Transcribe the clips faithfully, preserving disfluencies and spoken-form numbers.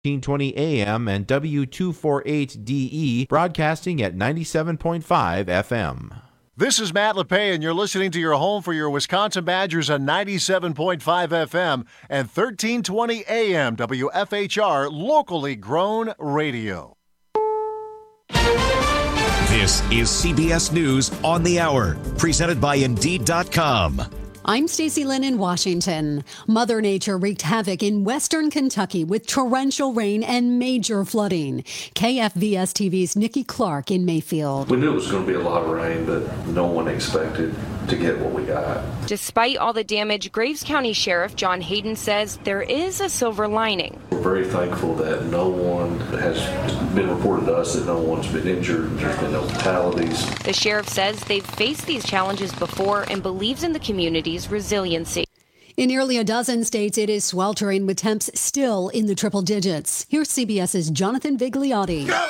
thirteen twenty A M and W two forty-eight D E, broadcasting at ninety-seven point five F M. This is Matt LePay, and you're listening to your home for your Wisconsin Badgers on ninety-seven point five F M and thirteen twenty A M W F H R, locally grown radio. This is C B S News on the Hour, presented by Indeed dot com. I'm Stacey Lynn in Washington. Mother Nature wreaked havoc in western Kentucky with torrential rain and major flooding. K F V S T V's Nikki Clark in Mayfield. We knew it was going to be a lot of rain, but no one expected to get what we got. Despite all the damage, Graves County Sheriff John Hayden says there is a silver lining. We're very thankful that no one has been reported to us, that no one's been injured, there's been no fatalities. The sheriff says they've faced these challenges before and believes in the community's resiliency. In nearly a dozen states, it is sweltering with temps still in the triple digits. Here's CBS's Jonathan Vigliotti. Go!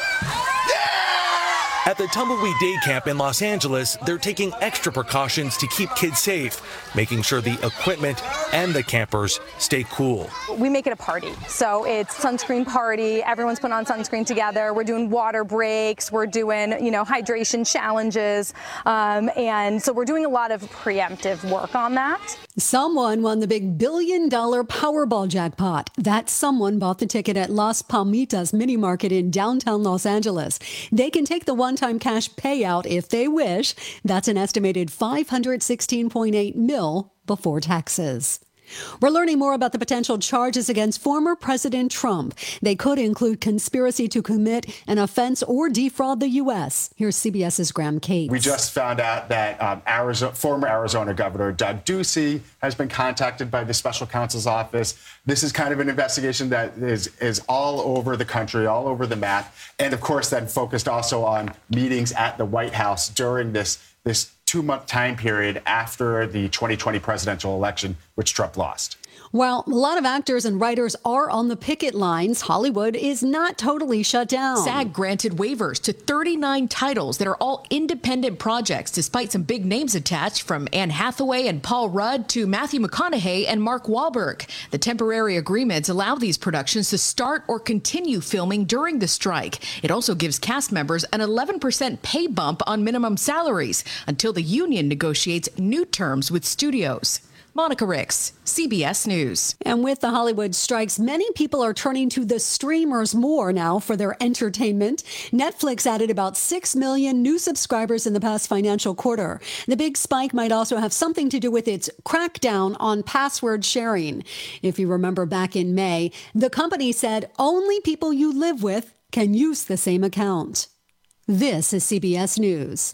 At the Tumbleweed Day Camp in Los Angeles, they're taking extra precautions to keep kids safe, making sure the equipment and the campers stay cool. We make it a party. So it's sunscreen party. Everyone's putting on sunscreen together. We're doing water breaks. We're doing, you know, hydration challenges. Um, and so we're doing a lot of preemptive work on that. Someone won the big billion dollar Powerball jackpot. That someone bought the ticket at Las Palmitas Mini Market in downtown Los Angeles. They can take the one-time cash payout if they wish. That's an estimated five hundred sixteen point eight mil before taxes. We're learning more about the potential charges against former President Trump. They could include conspiracy to commit an offense or defraud the U S. Here's CBS's Graham Cates. We just found out that um, Arizona, former Arizona Governor Doug Ducey has been contacted by the special counsel's office. This is kind of an investigation that is, is all over the country, all over the map, and of course then focused also on meetings at the White House during this this two-month time period after the twenty twenty presidential election, which Trump lost. While a lot of actors and writers are on the picket lines, Hollywood is not totally shut down. SAG granted waivers to thirty-nine titles that are all independent projects, despite some big names attached, from Anne Hathaway and Paul Rudd to Matthew McConaughey and Mark Wahlberg. The temporary agreements allow these productions to start or continue filming during the strike. It also gives cast members an eleven percent pay bump on minimum salaries until the union negotiates new terms with studios. Monica Ricks, C B S News. And with the Hollywood strikes, many people are turning to the streamers more now for their entertainment. Netflix added about six million new subscribers in the past financial quarter. The big spike might also have something to do with its crackdown on password sharing. If you remember back in May, the company said only people you live with can use the same account. This is C B S News.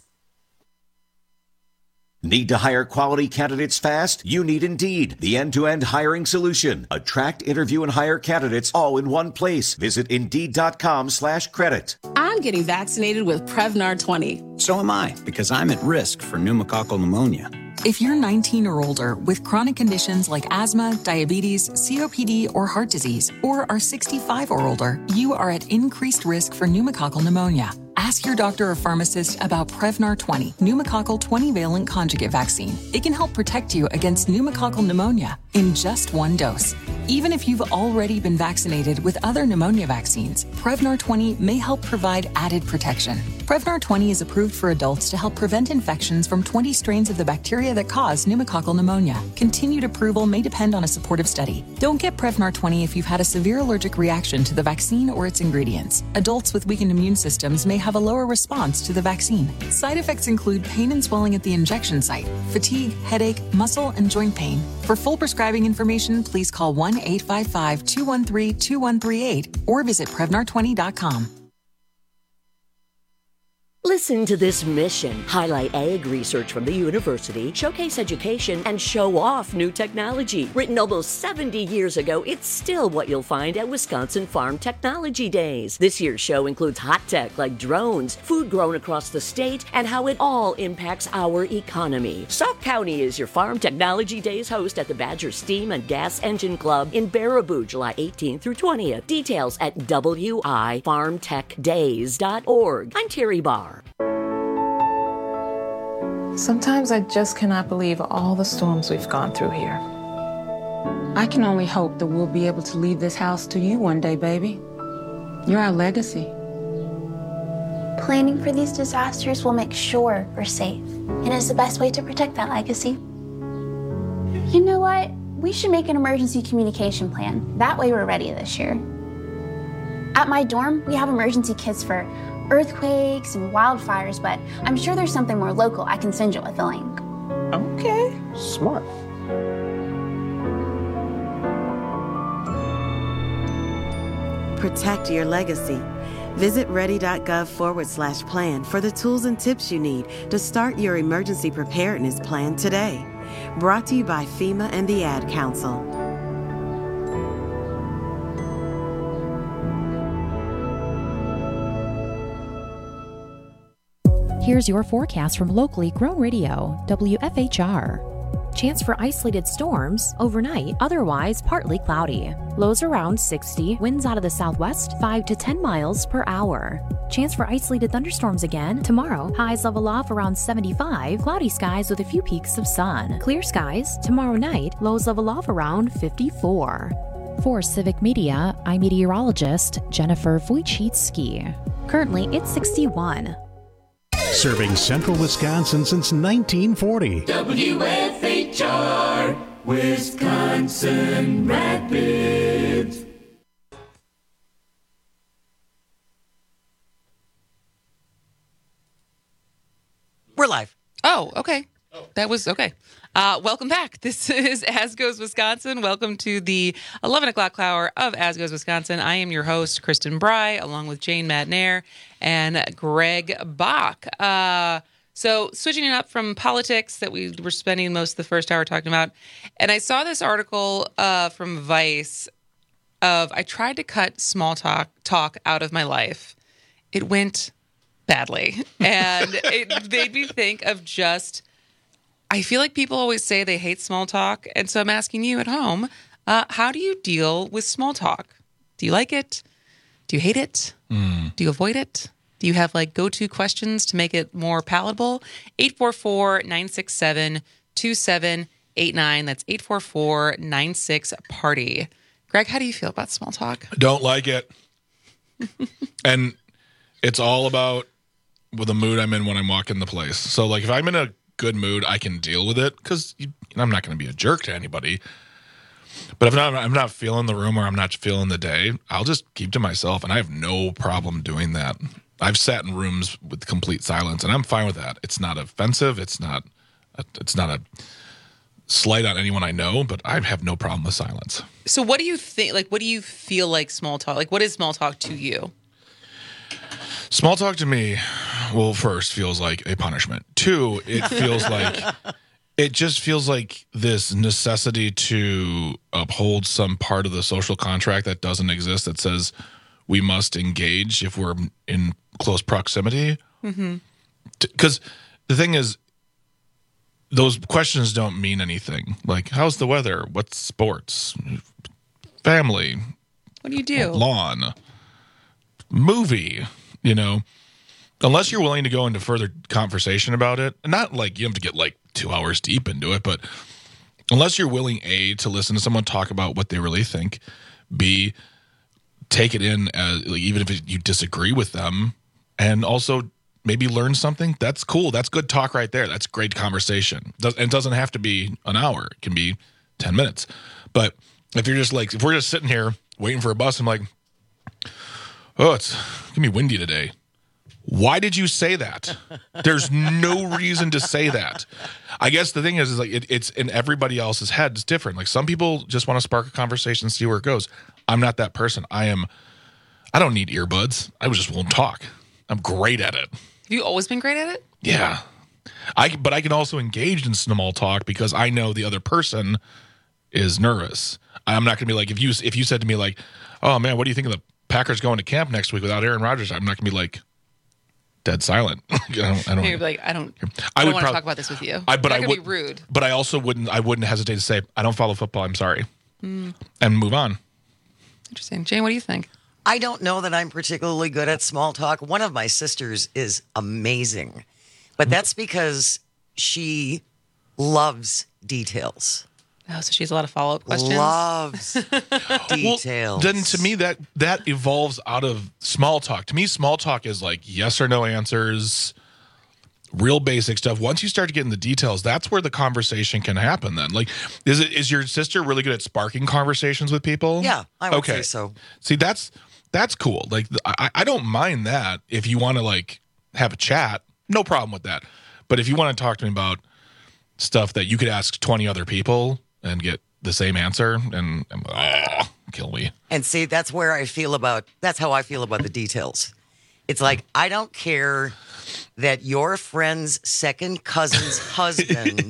Need to hire quality candidates fast? You need Indeed, the end-to-end hiring solution. Attract, interview, and hire candidates all in one place. Visit Indeed.com slash credit. I'm getting vaccinated with Prevnar twenty. So am I, because I'm at risk for pneumococcal pneumonia. If you're nineteen or older with chronic conditions like asthma, diabetes, C O P D, or heart disease, or are sixty-five or older, you are at increased risk for pneumococcal pneumonia. Ask your doctor or pharmacist about Prevnar twenty, pneumococcal twenty-valent conjugate vaccine. It can help protect you against pneumococcal pneumonia in just one dose. Even if you've already been vaccinated with other pneumonia vaccines, Prevnar twenty may help provide added protection. Prevnar twenty is approved for adults to help prevent infections from twenty strains of the bacteria that cause pneumococcal pneumonia. Continued approval may depend on a supportive study. Don't get Prevnar twenty if you've had a severe allergic reaction to the vaccine or its ingredients. Adults with weakened immune systems may have a lower response to the vaccine. Side effects include pain and swelling at the injection site, fatigue, headache, muscle, and joint pain. For full prescribing information, please call one eight five five, two one three, two one three eight or visit Prevnar twenty dot com. Listen to this mission. Highlight ag research from the university, showcase education, and show off new technology. Written almost seventy years ago, it's still what you'll find at Wisconsin Farm Technology Days. This year's show includes hot tech like drones, food grown across the state, and how it all impacts our economy. Sauk County is your Farm Technology Days host at the Badger Steam and Gas Engine Club in Baraboo, July eighteenth through twentieth. Details at w i farm tech days dot org. I'm Terry Barr. Sometimes I just cannot believe all the storms we've gone through here. I can only hope that we'll be able to leave this house to you one day, baby. You're our legacy. Planning for these disasters will make sure we're safe, and is the best way to protect that legacy. You know what? We should make an emergency communication plan. That way we're ready this year. At my dorm, we have emergency kits for earthquakes and wildfires, but I'm sure there's something more local I can send you with a link. Okay. Smart. Protect your legacy. Visit ready.gov forward slash plan for the tools and tips you need to start your emergency preparedness plan today. Brought to you by FEMA and the Ad Council. Here's your forecast from locally grown radio, W F H R. Chance for isolated storms overnight, otherwise partly cloudy. Lows around sixty, winds out of the southwest five to ten miles per hour. Chance for isolated thunderstorms again tomorrow. Highs level off around seventy-five, cloudy skies with a few peaks of sun. Clear skies tomorrow night, lows level off around fifty-four. For Civic Media, I'm meteorologist Jennifer Wojcicki. Currently, it's sixty-one. Serving central Wisconsin since nineteen forty. W F H R, Wisconsin Rapids. We're live. Oh, okay. That was okay. Uh, welcome back. This is As Goes Wisconsin. Welcome to the eleven o'clock hour of As Goes Wisconsin. I am your host, Kristen Bry, along with Jane Madnair and Greg Bach. Uh, so switching it up from politics that we were spending most of the first hour talking about. And I saw this article uh, from Vice of I tried to cut small talk talk out of my life. It went badly. And it made me think of just... I feel like people always say they hate small talk. And so I'm asking you at home, uh, how do you deal with small talk? Do you like it? Do you hate it? Mm. Do you avoid it? Do you have like go-to questions to make it more palatable? eight four four, nine six seven, two seven eight nine. That's eight four four, nine six, party. Greg, how do you feel about small talk? Don't like it. And it's all about with the mood I'm in when I'm walking the place. So like if I'm in a good mood, I can deal with it because I'm not going to be a jerk to anybody. But if not, I'm not feeling the room or I'm not feeling the day, I'll just keep to myself, and I have no problem doing that. I've sat in rooms with complete silence, and I'm fine with that. It's not offensive. It's not. A, it's not a slight on anyone I know, but I have no problem with silence. So, what do you think? Like, what do you feel like small talk? Like, what is small talk to you? Small talk to me, well, first feels like a punishment. Two, it feels like it just feels like this necessity to uphold some part of the social contract that doesn't exist that says we must engage if we're in close proximity. Mm-hmm. Because the thing is, those questions don't mean anything. Like, how's the weather? What's sports? Family? What do you do? Lawn? Movie? You know, unless you're willing to go into further conversation about it, not like you have to get like two hours deep into it, but unless you're willing, A, to listen to someone talk about what they really think, B, take it in as, like, even if you disagree with them, and also maybe learn something, that's cool. That's good talk right there. That's great conversation. And it doesn't have to be an hour. It can be ten minutes. But if you're just like, if we're just sitting here waiting for a bus, I'm like, oh, it's going to be windy today. Why did you say that? There's no reason to say that. I guess the thing is, is like it, it's in everybody else's head. It's different. Like some people just want to spark a conversation, see where it goes. I'm not that person. I am. I don't need earbuds. I just won't talk. I'm great at it. Have you always been great at it? Yeah. I but I can also engage in small talk because I know the other person is nervous. I'm not going to be like if you if you said to me like, oh man, what do you think of the Packers going to camp next week without Aaron Rodgers? I'm not going to be like dead silent. I don't. I don't You're like I don't. I, I don't would want prob- to talk about this with you. I, but You're I not would gonna be rude. But I also wouldn't. I wouldn't hesitate to say I don't follow football. I'm sorry, mm. and move on. Interesting, Jane. What do you think? I don't know that I'm particularly good at small talk. One of my sisters is amazing, but that's because she loves details. Oh, so she has a lot of follow-up questions? Loves details. Well, then to me, that that evolves out of small talk. To me, small talk is like yes or no answers, real basic stuff. Once you start to get in the details, that's where the conversation can happen then. Like, is it is your sister really good at sparking conversations with people? Yeah, I would okay. say so. See, that's that's cool. Like, I, I don't mind that if you want to, like, have a chat. No problem with that. But if you want to talk to me about stuff that you could ask twenty other people and get the same answer, and, and oh, kill me. And see, that's where I feel about, that's how I feel about the details. It's like, I don't care that your friend's second cousin's husband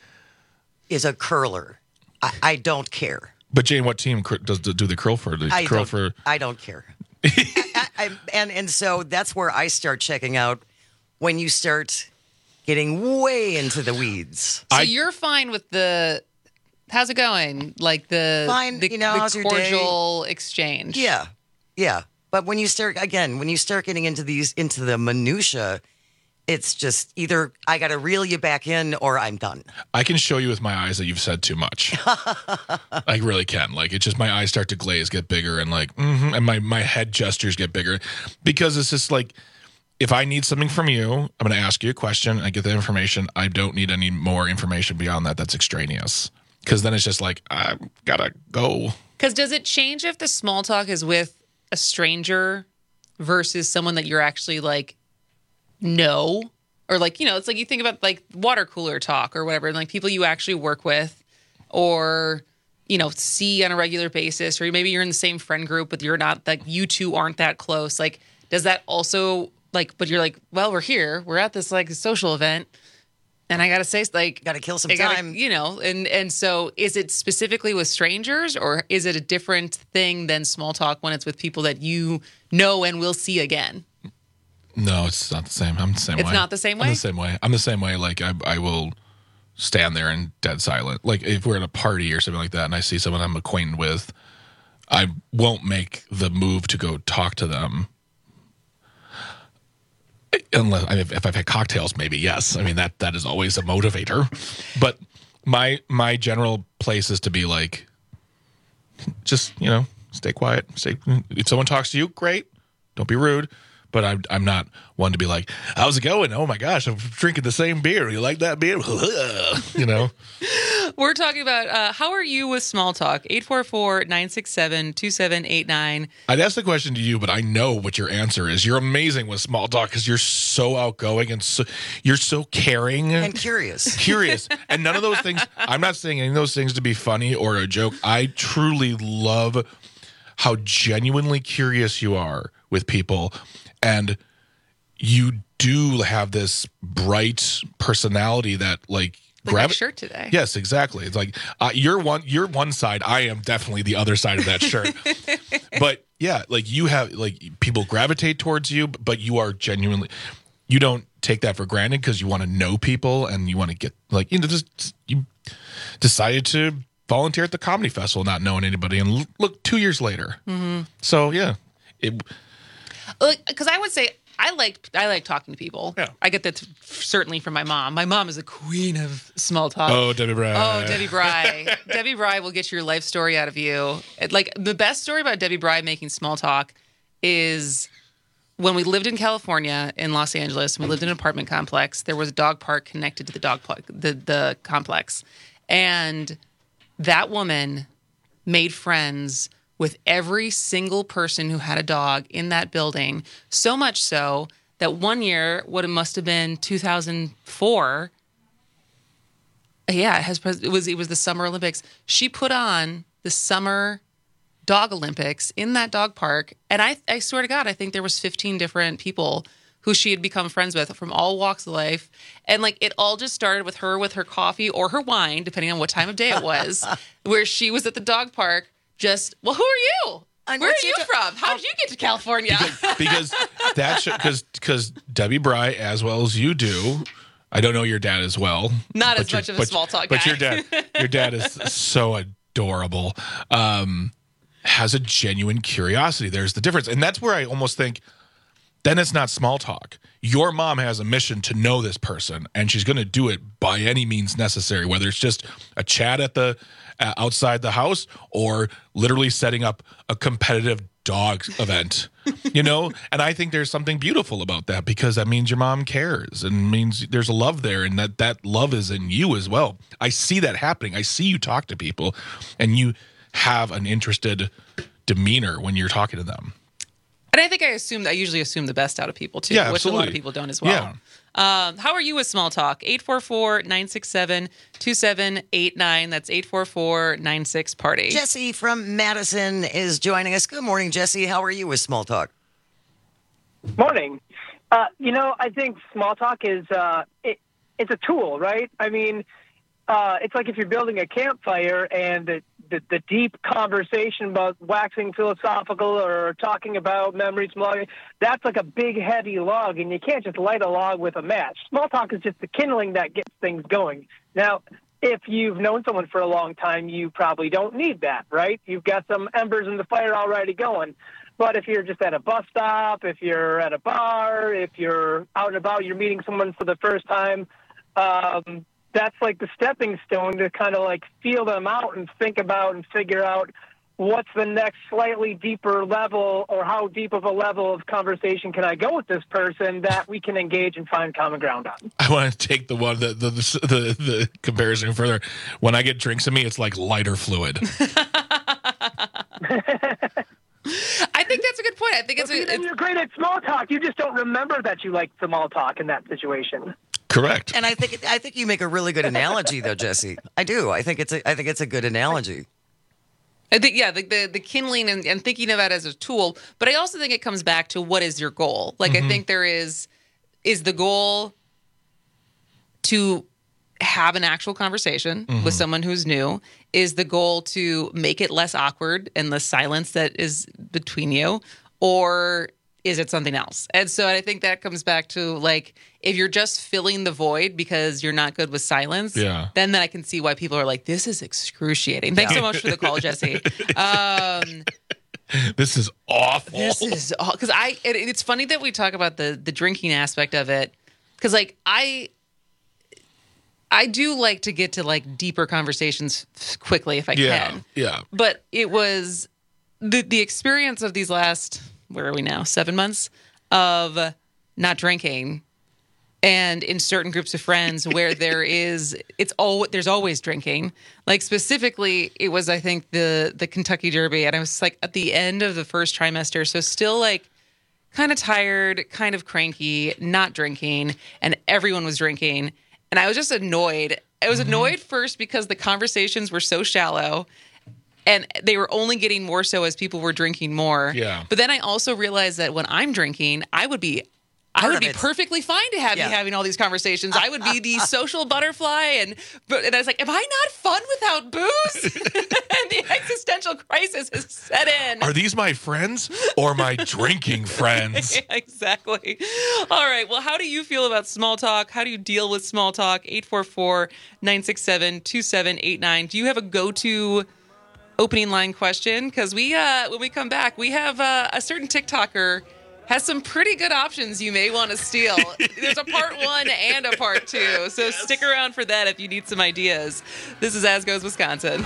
is a curler. I, I don't care. But Jane, what team cr- does do the curl for? The I curl don't, for? I don't care. I, I, and and so that's where I start checking out when you start getting way into the weeds. So I, you're fine with the, how's it going? Like the, fine, the, you know, the how's your cordial day? exchange. Yeah, yeah. But when you start, again, when you start getting into these, into the minutia, it's just either I got to reel you back in or I'm done. I can show you with my eyes that you've said too much. I really can. Like, it's just my eyes start to glaze, get bigger, and like, mm-hmm, and my, my head gestures get bigger. Because it's just like, if I need something from you, I'm going to ask you a question. I get the information. I don't need any more information beyond that. That's extraneous. Because then it's just like, I gotta go. Because does it change if the small talk is with a stranger versus someone that you're actually like, know? Or like, you know, it's like you think about like water cooler talk or whatever, and like people you actually work with or, you know, see on a regular basis, or maybe you're in the same friend group, but you're not, like, you two aren't that close. Like, does that also, like, but you're like, well, we're here, we're at this like social event, and I gotta say, like, gotta kill some I gotta, time, you know. And and so, is it specifically with strangers, or is it a different thing than small talk when it's with people that you know and will see again? No, it's not the same. I'm the same it's way. It's not the same way? I'm the same way. I'm the same way. Like, I, I will stand there and dead silent. Like, if we're at a party or something like that and I see someone I'm acquainted with, I won't make the move to go talk to them. Unless, I mean, if I've had cocktails, maybe, yes. I mean, that that is always a motivator. But my my general place is to be like, just, you know, stay quiet. Stay. If someone talks to you, great. Don't be rude. But I'm, I'm not one to be like, how's it going? Oh, my gosh, I'm drinking the same beer. You like that beer? You know? We're talking about uh, how are you with small talk? eight four four, nine six seven, two seven eight nine. I'd ask the question to you, but I know what your answer is. You're amazing with small talk because you're so outgoing and so, you're so caring. And curious. Curious. And none of those things, I'm not saying any of those things to be funny or a joke. I truly love how genuinely curious you are with people. And you do have this bright personality that, like, like gravi- my shirt today. Yes, exactly. It's like uh, you're one, you're one side. I am definitely the other side of that shirt. But yeah, like you have, like, people gravitate towards you, but you are genuinely. You don't take that for granted because you want to know people and you want to get, like, you know, just you decided to volunteer at the comedy festival, not knowing anybody, and look, two years later. Mm-hmm. So yeah, it. Because I would say I like I like talking to people. Yeah. I get that certainly from my mom. My mom is a queen of small talk. Oh, Debbie Bry. Oh, Debbie Bry. Debbie Bry will get your life story out of you. It, like, the best story about Debbie Bry making small talk is when we lived in California in Los Angeles, and we lived in an apartment complex. There was a dog park connected to the dog park, the the complex, and that woman made friends with every single person who had a dog in that building, so much so that one year, what it must have been two thousand four, yeah, it has it was it was the Summer Olympics. She put on the Summer Dog Olympics in that dog park, and I I swear to God, I think there was fifteen different people who she had become friends with from all walks of life, and like it all just started with her with her coffee or her wine, depending on what time of day it was, where she was at the dog park. Just, well, who are you? And Where are you from? How did you get to California? Because, because that's because because Debbie Bry, as well as you do, I don't know your dad as well. Not as much of a but, small talk but guy. your dad, your dad is so adorable. Um, has a genuine curiosity. There's the difference, and that's where I almost think then it's not small talk. Your mom has a mission to know this person, and she's going to do it by any means necessary, whether it's just a chat at the uh, outside the house or literally setting up a competitive dog event, you know? And I think there's something beautiful about that, because that means your mom cares and means there's a love there, and that that love is in you as well. I see that happening. I see you talk to people and you have an interested demeanor when you're talking to them. And I think I assume I usually assume the best out of people too, Yeah, which a lot absolutely. of people don't as well. Yeah. Um, how are you with small talk? eight four four, nine six seven, two seven eight nine. That's eight four four, nine six party. Jesse from Madison is joining us. Good morning, Jesse. How are you with small talk? Morning. Uh, you know, I think small talk is uh, it, it's a tool, right? I mean, uh, it's like if you're building a campfire and the, the, the deep conversation about waxing philosophical or talking about memories, that's like a big, heavy log, and you can't just light a log with a match. Small talk is just the kindling that gets things going. Now, if you've known someone for a long time, you probably don't need that, right? You've got some embers in the fire already going. But if you're just at a bus stop, if you're at a bar, if you're out and about, you're meeting someone for the first time, um, that's like the stepping stone to kind of like feel them out and think about and figure out what's the next slightly deeper level, or how deep of a level of conversation can I go with this person that we can engage and find common ground on. I want to take the one the the, the the comparison further. When I get drinks in me, it's like lighter fluid. I think that's a good point. I think it's, okay, a, it's you're great at small talk. You just don't remember that you like small talk in that situation. Correct. And I think I think you make a really good analogy, though, Jesse. I do. I think it's a I think it's a good analogy. I think, yeah, the, the, the kindling and, and thinking of that as a tool. But I also think it comes back to what is your goal? Like, mm-hmm. I think there is, is the goal to have an actual conversation mm-hmm. with someone who's new? Is the goal to make it less awkward and less silence that is between you? Or is it something else? And so I think that comes back to, like, if you're just filling the void because you're not good with silence, yeah. then, then I can see why people are like, this is excruciating. Thanks yeah. so much for the call, Jesse. Um, this is awful. This is awful. Because I, it, it's funny that we talk about the the drinking aspect of it. Because, like, I... I do like to get to like deeper conversations quickly if I yeah, can. Yeah. But it was the the experience of these last, where are we now? Seven months of not drinking, and in certain groups of friends where there is, it's all there's always drinking. Like specifically, it was I think the the Kentucky Derby, and I was like at the end of the first trimester, so still like kind of tired, kind of cranky, not drinking, and everyone was drinking. And I was just annoyed. I was annoyed mm-hmm. first because the conversations were so shallow and they were only getting more so as people were drinking more. Yeah. But then I also realized that when I'm drinking, I would be I would be perfectly fine to have yeah. me having all these conversations. I would be the social butterfly. And, but, and I was like, am I not fun without booze? And the existential crisis has set in. Are these my friends or my drinking friends? Yeah, exactly. All right. Well, how do you feel about small talk? How do you deal with small talk? eight four four, nine six seven, two seven eight nine. Do you have a go-to opening line question? Because we, uh, when we come back, we have uh, a certain TikToker has some pretty good options you may want to steal. There's a part one and a part two. So yes. Stick around for that if you need some ideas. This is As Goes Wisconsin.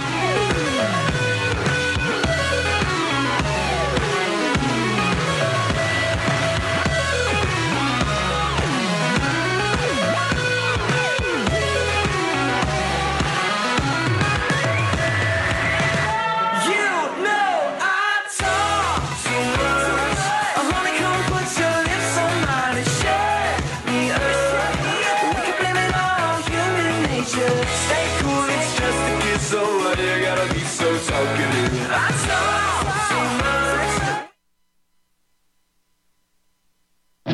Stay cool, it's just a kiss, so what you gotta be so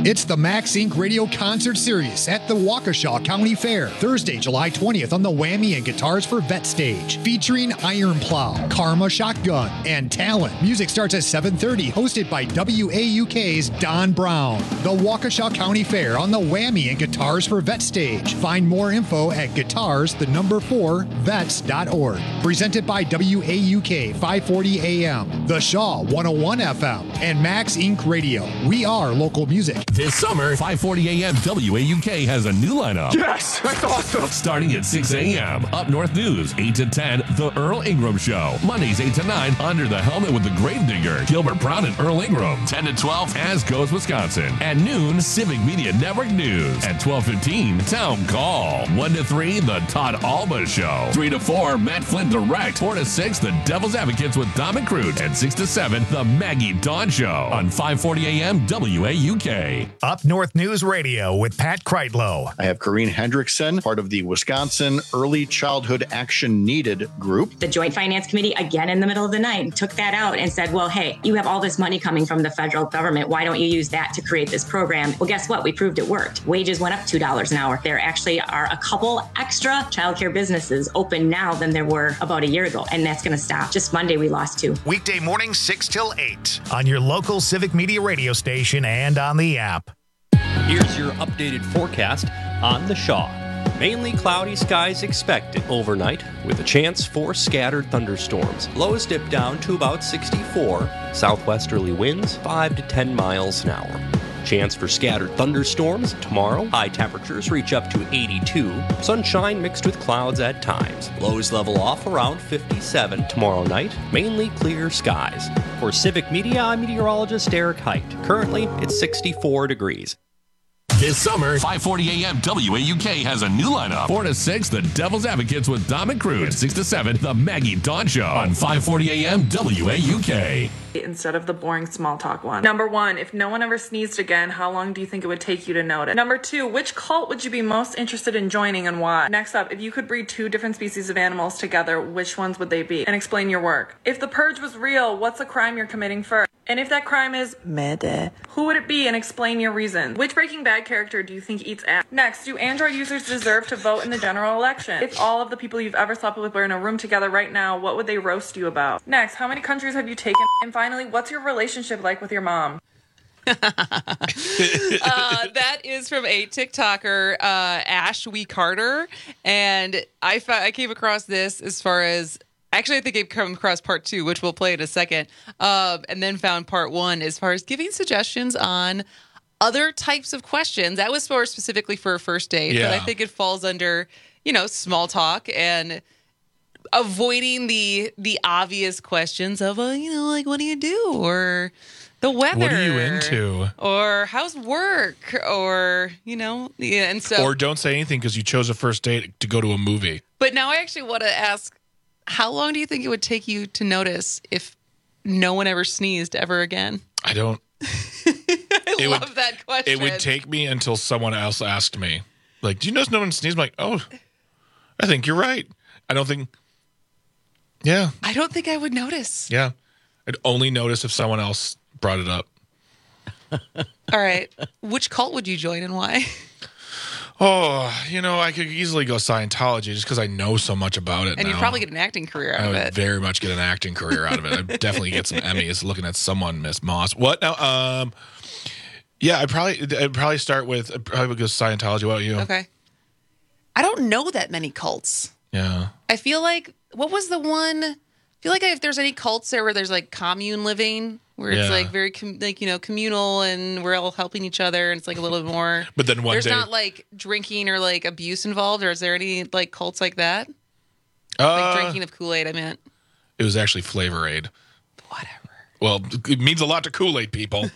It's the Max Incorporated Radio Concert Series at the Waukesha County Fair, Thursday, July twentieth on the Whammy and Guitars for Vet stage, featuring Iron Plow, Karma Shotgun, and Talent. Music starts at seven thirty, hosted by W A U K's Don Brown. The Waukesha County Fair on the Whammy and Guitars for Vet stage. Find more info at guitars, the number four, vets dot org. Presented by W A U K five forty A M, The Shaw one oh one F M, and Max Incorporated Radio. We are local music. This summer, five forty A M W A U K has a new lineup. Yes, that's awesome. Starting at six A M, Up North News, eight to ten, The Earl Ingram Show. Mondays, eight to nine, Under the Helmet with the Gravedigger, Gilbert Brown and Earl Ingram. ten to twelve, As Goes Wisconsin. At noon, Civic Media Network News. At twelve fifteen, Town Call. one to three, The Todd Alba Show. three to four, Matt Flynn Direct. four to six, The Devil's Advocates with Dom and Crute. And six to seven, The Maggie Dawn Show. On five forty A M W A U K. Up North News Radio with Pat Kreitlow. I have Corrine Hendrickson, part of the Wisconsin Early Childhood Action Needed group. The Joint Finance Committee, again in the middle of the night, took that out and said, well, hey, you have all this money coming from the federal government. Why don't you use that to create this program? Well, guess what? We proved it worked. Wages went up two dollars an hour. There actually are a couple extra childcare businesses open now than there were about a year ago, and that's going to stop. Just Monday, we lost two. Weekday morning, six till eight on your local Civic Media radio station and on the app. Here's your updated forecast on the Shaw. Mainly cloudy skies expected overnight with a chance for scattered thunderstorms. Lows dip down to about sixty-four. Southwesterly winds five to ten miles an hour. Chance for scattered thunderstorms tomorrow. High temperatures reach up to eighty-two. Sunshine mixed with clouds at times. Lows level off around fifty-seven tomorrow night. Mainly clear skies. For Civic Media, I'm meteorologist Eric Height. Currently, it's sixty-four degrees. This summer, five forty A M W A U K has a new lineup. four to six, The Devil's Advocates with Dom and Crute. six to seven, The Maggie Dawn Show. On five forty A M W A U K. Instead of the boring small talk one. Number one, if no one ever sneezed again, how long do you think it would take you to notice? Number two, which cult would you be most interested in joining and why? Next up, if you could breed two different species of animals together, which ones would they be? And explain your work. If the purge was real, what's a crime you're committing first? And if that crime is murder, who would it be and explain your reasons? Which Breaking Bad character do you think eats ass? Next, do Android users deserve to vote in the general election? If all of the people you've ever slept with were in a room together right now, what would they roast you about? Next, how many countries have you taken? And finally, what's your relationship like with your mom? uh, that is from a TikToker, uh, Ash Wee Carter. And I, fa- I came across this as far as... Actually, I think I've come across part two, which we'll play in a second, um, and then found part one as far as giving suggestions on other types of questions. That was more specifically for a first date, Yeah. but I think it falls under, you know, small talk and avoiding the the obvious questions of, uh, you know, like, what do you do? Or the weather. What are you into? Or how's work? Or, you know, yeah, and so. Or don't say anything because you chose a first date to go to a movie. But now I actually want to ask, how long do you think it would take you to notice if no one ever sneezed ever again? I don't. I it love would, that question. It would take me until someone else asked me, like, do you notice no one sneezed? I'm like, oh, I think you're right. I don't think. Yeah. I don't think I would notice. Yeah. I'd only notice if someone else brought it up. All right. Which cult would you join and why? Oh, you know, I could easily go Scientology just because I know so much about it And now. you'd probably get an acting career out I of would it. very much get an acting career out of it. I'd definitely get some Emmys looking at someone, Miss Moss. What now? Um, yeah, I'd probably I'd probably start with I'd probably go Scientology. What about you? Okay. I don't know that many cults. Yeah. I feel like, what was the one? I feel like if there's any cults there where there's like commune living, where it's Yeah. like very com- like, you know, communal and we're all helping each other and it's like a little bit more. But then one there's day- not like drinking or like abuse involved, or is there any like cults like that? Uh, like drinking of Kool-Aid, I meant. It was actually Flavor Aid. Whatever. Well, it means a lot to Kool-Aid people.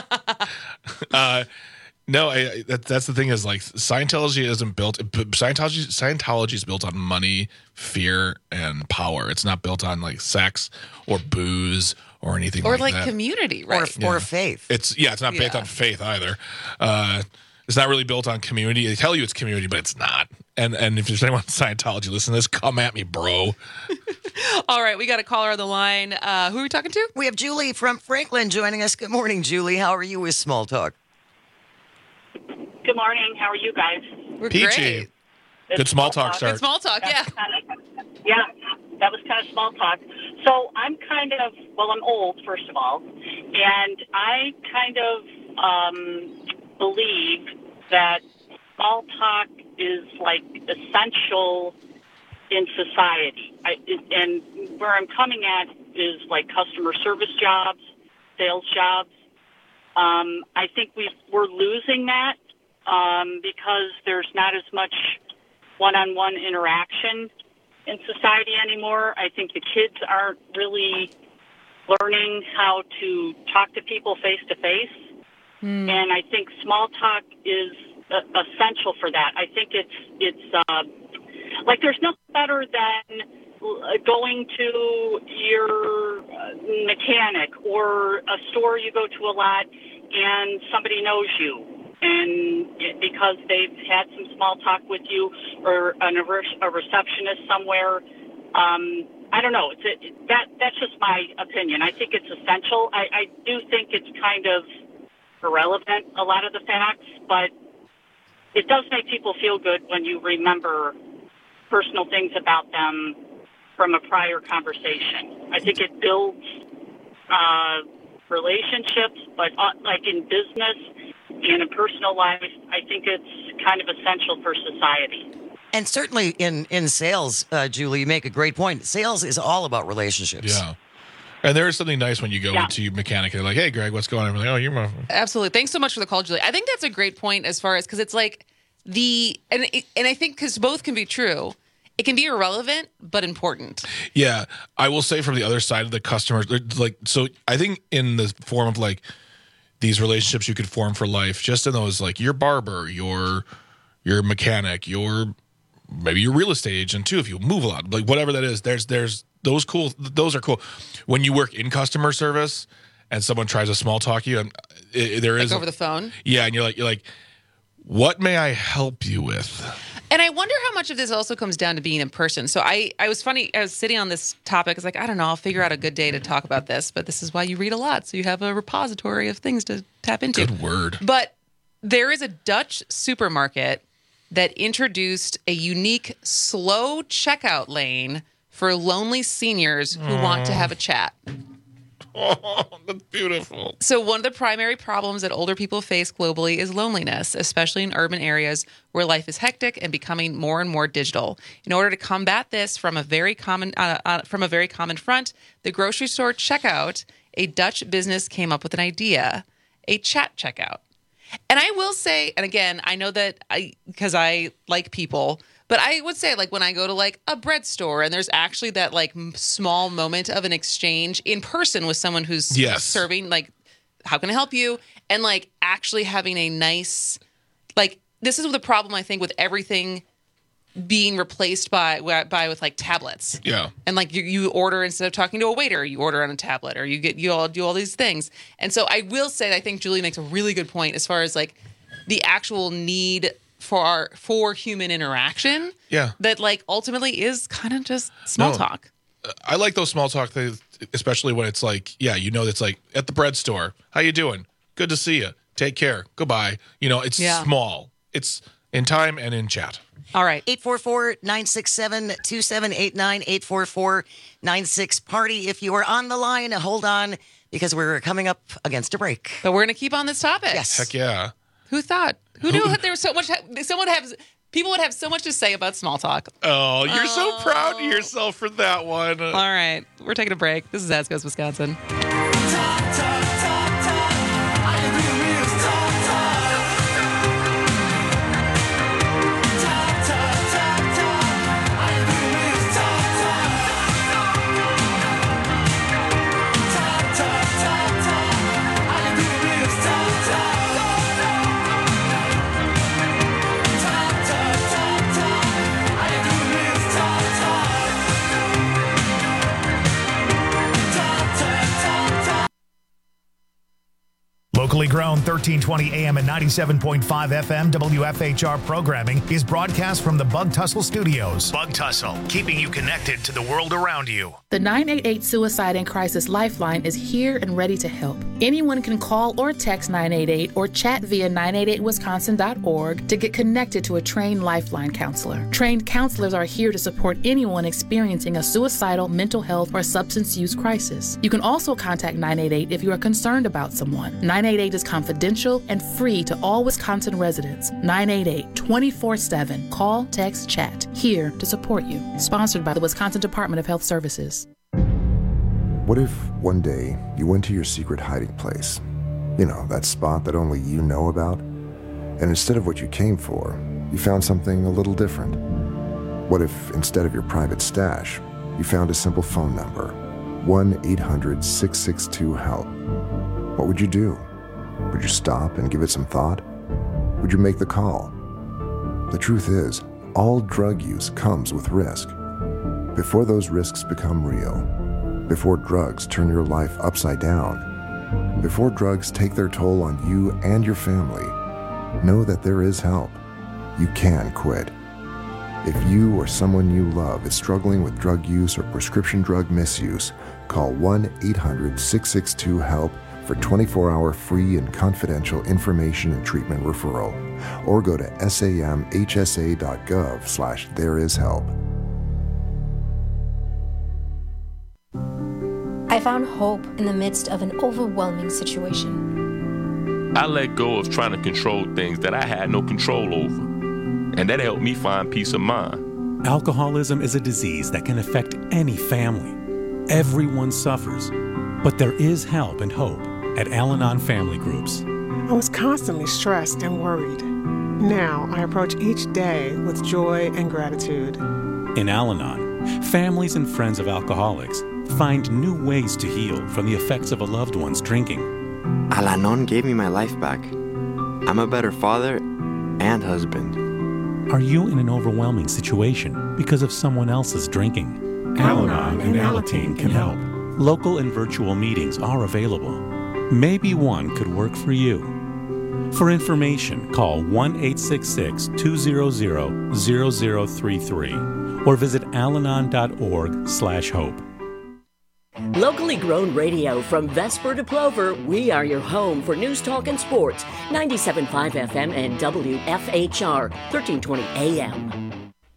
uh, no, I, I, that, that's the thing is like Scientology isn't built. Scientology Scientology is built on money, fear, and power. It's not built on like sex or booze or anything Or like, like that. community, right? Or, or faith. It's yeah, it's not based Yeah. on faith either. Uh, it's not really built on community. They tell you it's community, but it's not. And and if there's anyone in Scientology listening to this, come at me, bro. All right, we got a caller on the line. Uh, who are we talking to? We have Julie from Franklin joining us. Good morning, Julie. How are you with small talk? morning. How are you guys? We're Peachy. great. Good small talk start. Good small talk, yeah. Kind of, yeah, that was kind of small talk. So I'm kind of, well, I'm old, first of all, and I kind of um, believe that small talk is like essential in society. I, and where I'm coming at is like customer service jobs, sales jobs. Um, I think we've, we're losing that um, because there's not as much one-on-one interaction in society anymore. I think the kids aren't really learning how to talk to people face-to-face. Mm. And I think small talk is uh, essential for that. I think it's, it's uh, like there's nothing better than going to your mechanic or a store you go to a lot and somebody knows you and because they've had some small talk with you or an, a receptionist somewhere. Um, I don't know. It's a, that that's just my opinion. I think it's essential. I, I do think it's kind of irrelevant, a lot of the facts, but it does make people feel good when you remember personal things about them from a prior conversation. I think it builds uh, relationships, but uh, like in business and in personal life, I think it's kind of essential for society. And certainly in, in sales, uh, Julie, you make a great point. Sales is all about relationships. Yeah. And there is something nice when you go yeah. into your mechanic and they're like, hey, Greg, what's going on? I'm like, oh, you're my... Absolutely. Thanks so much for the call, Julie. I think that's a great point as far as, because it's like the, and, and I think because both can be true. It can be irrelevant, but important. Yeah. I will say from the other side of the customers, like, so I think in the form of like these relationships you could form for life, just in those, like your barber, your, your mechanic, your, maybe your real estate agent too, if you move a lot, like whatever that is, there's, there's those cool, those are cool. When you work in customer service and someone tries to small talk you, and it, there like is over the phone. Yeah. And you're like, you're like, what may I help you with? And I wonder how much of this also comes down to being in person. So I, I was funny, I was sitting on this topic. I was like, I don't know, I'll figure out a good day to talk about this. But this is why you read a lot. So you have a repository of things to tap into. Good word. But there is a Dutch supermarket that introduced a unique slow checkout lane for lonely seniors who Aww. want to have a chat. Oh, that's beautiful. So one of the primary problems that older people face globally is loneliness, especially in urban areas where life is hectic and becoming more and more digital. In order to combat this from a very common uh, uh, from a very common front, the grocery store checkout, a Dutch business came up with an idea, a chat checkout. And I will say, and again, I know that I because I like people, but I would say, like, when I go to, like, a bread store and there's actually that, like, m- small moment of an exchange in person with someone who's yes. serving, like, how can I help you? And, like, actually having a nice, like, this is the problem, I think, with everything being replaced by, by with, like, tablets. Yeah. And, like, you, you order, instead of talking to a waiter, you order on a tablet, or you get, you all do all these things. And so I will say, I think Julie makes a really good point as far as, like, the actual need for our, for human interaction. Yeah. That like ultimately is kind of just small no, talk. I like those small talk things, especially when it's like, yeah, you know, it's like at the bread store. How you doing? Good to see you. Take care. Goodbye. You know, it's yeah. small. It's in time and in chat. All right. eight four four, nine six seven, two seven eight nine, eight four four, nine six party. If you are on the line, hold on because we're coming up against a break. But we're going to keep on this topic. Yes. Heck yeah. Who thought? Who knew there was so much? Someone have people would have so much to say about small talk. Oh, you're oh. so proud of yourself for that one. All right, we're taking a break. This is As Goes Wisconsin. Your own thirteen twenty A M and ninety-seven point five F M W F H R programming is broadcast from the Bug Tussle Studios. Bug Tussle, keeping you connected to the world around you. The nine eight eight Suicide and Crisis Lifeline is here and ready to help. Anyone can call or text nine eight eight or chat via nine eight eight wisconsin dot org to get connected to a trained Lifeline counselor. Trained counselors are here to support anyone experiencing a suicidal, mental health, or substance use crisis. You can also contact nine eight eight if you are concerned about someone. nine eight eight is confidential and free to all Wisconsin residents. nine eight eight, twenty-four seven. Call, text, chat. Here to support you. Sponsored by the Wisconsin Department of Health Services. What if one day you went to your secret hiding place? You know, that spot that only you know about? And instead of what you came for, you found something a little different. What if instead of your private stash, you found a simple phone number, one eight hundred, six six two, HELP? What would you do? Would you stop and give it some thought? Would you make the call? The truth is, all drug use comes with risk. Before those risks become real, before drugs turn your life upside down, before drugs take their toll on you and your family, know that there is help. You can quit. If you or someone you love is struggling with drug use or prescription drug misuse, call one eight hundred, six six two, HELP for twenty-four hour free and confidential information and treatment referral, or go to samhsa.gov slash there is help. I found hope in the midst of an overwhelming situation. I let go of trying to control things that I had no control over, and that helped me find peace of mind. Alcoholism is a disease that can affect any family. Everyone suffers, but there is help and hope at Al-Anon Family Groups. I was constantly stressed and worried. Now I approach each day with joy and gratitude. In Al-Anon, families and friends of alcoholics find new ways to heal from the effects of a loved one's drinking. Al-Anon gave me my life back. I'm a better father and husband. Are you in an overwhelming situation because of someone else's drinking? Al-Anon and Alateen can help. Local and virtual meetings are available. Maybe one could work for you. For information, call one eight six six, two zero zero, zero zero three three or visit alanon.org slash hope. Locally grown radio from Vesper to Plover, we are your home for news, talk, and sports. ninety-seven point five F M and W F H R, thirteen twenty A M.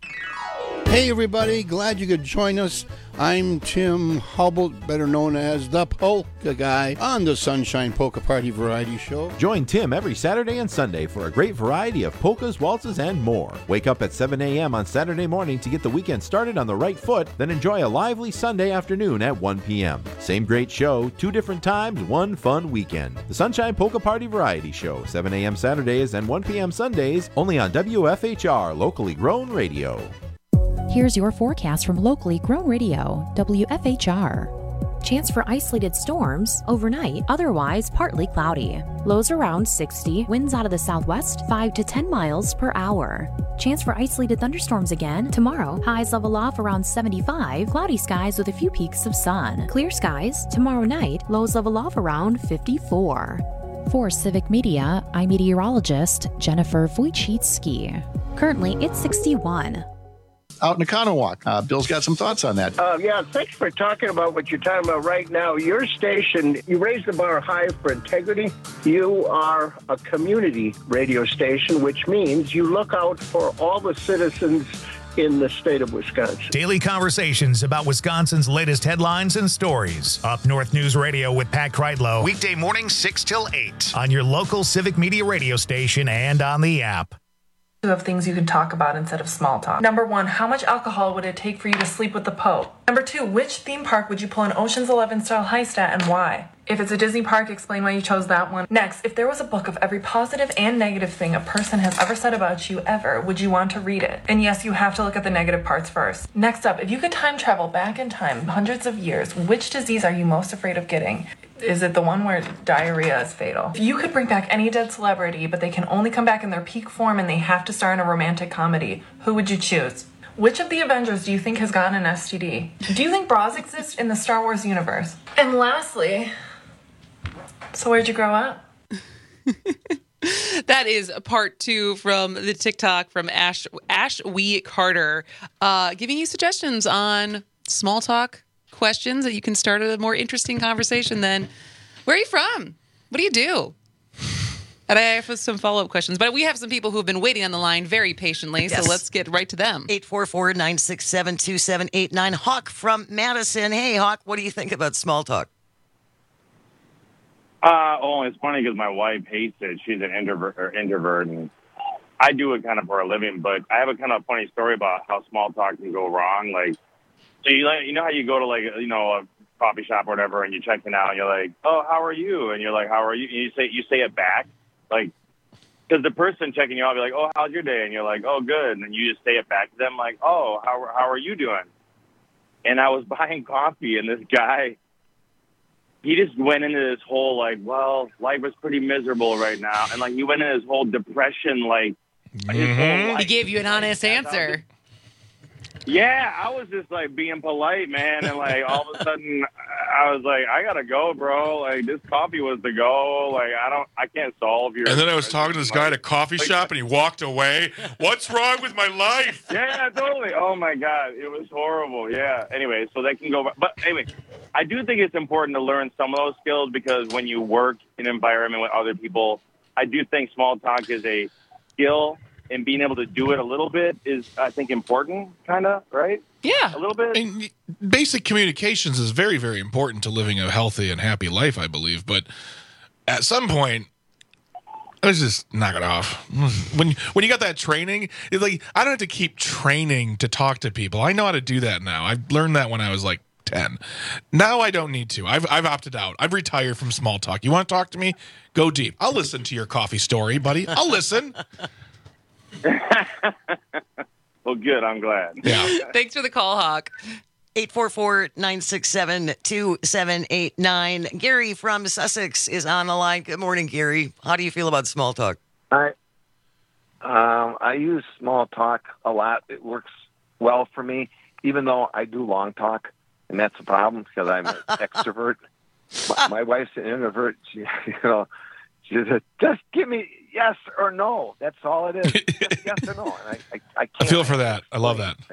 Hey everybody, glad you could join us. I'm Tim Hubble, better known as the Polka Guy, on the Sunshine Polka Party Variety Show. Join Tim every Saturday and Sunday for a great variety of polkas, waltzes, and more. Wake up at seven a.m. on Saturday morning to get the weekend started on the right foot, then enjoy a lively Sunday afternoon at one p.m. Same great show, two different times, one fun weekend. The Sunshine Polka Party Variety Show, seven a.m. Saturdays and one p.m. Sundays, only on W F H R, locally grown radio. Here's your forecast from locally grown radio, W F H R. Chance for isolated storms overnight, otherwise partly cloudy. Lows around sixty, winds out of the southwest five to ten miles per hour. Chance for isolated thunderstorms again tomorrow. Highs level off around seventy-five, cloudy skies with a few peaks of sun. Clear skies tomorrow night, lows level off around fifty-four. For Civic Media, I'm meteorologist Jennifer Wojcicki. Currently, it's sixty-one. Out in Oconomowoc. Uh, Bill's got some thoughts on that. Uh, yeah, thanks for talking about what you're talking about right now. Your station, you raise the bar high for integrity. You are a community radio station, which means you look out for all the citizens in the state of Wisconsin. Daily conversations about Wisconsin's latest headlines and stories. Up North News Radio with Pat Kreitlow. Weekday mornings six till eight on your local Civic Media radio station and on the app. Of things you can talk about instead of small talk. Number one, how much alcohol would it take for you to sleep with the Pope? Number two, which theme park would you pull an Ocean's Eleven style heist at and why? If it's a Disney park, explain why you chose that one. Next, if there was a book of every positive and negative thing a person has ever said about you ever, would you want to read it? And yes, you have to look at the negative parts first. Next up, if you could time travel back in time hundreds of years, which disease are you most afraid of getting? Is it the one where diarrhea is fatal? If you could bring back any dead celebrity, but they can only come back in their peak form and they have to star in a romantic comedy, who would you choose? Which of the Avengers do you think has gotten an S T D? Do you think bras exist in the Star Wars universe? And lastly, so where'd you grow up? That is part two from the TikTok from Ash Ash Wee Carter, uh, giving you suggestions on small talk questions that you can start a more interesting conversation than, where are you from? What do you do? And I have some follow-up questions, but we have some people who have been waiting on the line very patiently, Yes. so let's get right to them. eight four four, nine six seven, two seven eight nine. Hawk from Madison. Hey, Hawk, what do you think about small talk? Uh, oh, it's funny because my wife hates it. She's an introvert, or introvert, and I do it kind of for a living. But I have a kind of funny story about how small talk can go wrong. Like, so you like, you know how you go to like you know a coffee shop or whatever, and you're checking out, and you're like, oh, how are you? And you're like, how are you? And you say you say it back, like, because the person checking you out, you're like, oh, how's your day? And you're like, oh, good. And then you just say it back to them, like, oh, how how are you doing? And I was buying coffee, and this guy, he just went into this whole, like, well, life is pretty miserable right now. And, like, he went into this whole depression, like, his whole life. He gave you an honest answer. Yeah, I was just, like, being polite, man. And, like, all of a sudden, I was like, I got to go, bro. Like, this coffee was the go. Like, I don't, I can't solve your... And then I was talking to this guy at a coffee shop, and he walked away. What's wrong with my life? Yeah, totally. Oh, my God. It was horrible. Yeah. Anyway, so that can go... But anyway, I do think it's important to learn some of those skills because when you work in an environment with other people, I do think small talk is a skill, and being able to do it a little bit is, I think, important, kind of, right? Yeah. A little bit. And basic communications is very, very important to living a healthy and happy life, I believe. But at some point, let's just knock it off. When when you got that training, it's like, I don't have to keep training to talk to people. I know how to do that now. I learned that when I was like ten. Now I don't need to. I've I've opted out. I've retired from small talk. You want to talk to me? Go deep. I'll listen to your coffee story, buddy. I'll listen. Well, good. I'm glad. Yeah. Thanks for the call, Hawk. eight four four, nine six seven, two seven eight nine. Gary from Sussex is on the line. Good morning, Gary. How do you feel about small talk? I um, I use small talk a lot. It works well for me, even though I do long talk, and that's a problem because I'm an extrovert. My, my wife's an introvert. She, you know, she says, just give me yes or no. That's all it is. Just yes or no. And I, I, I, can't I feel for that. I love that.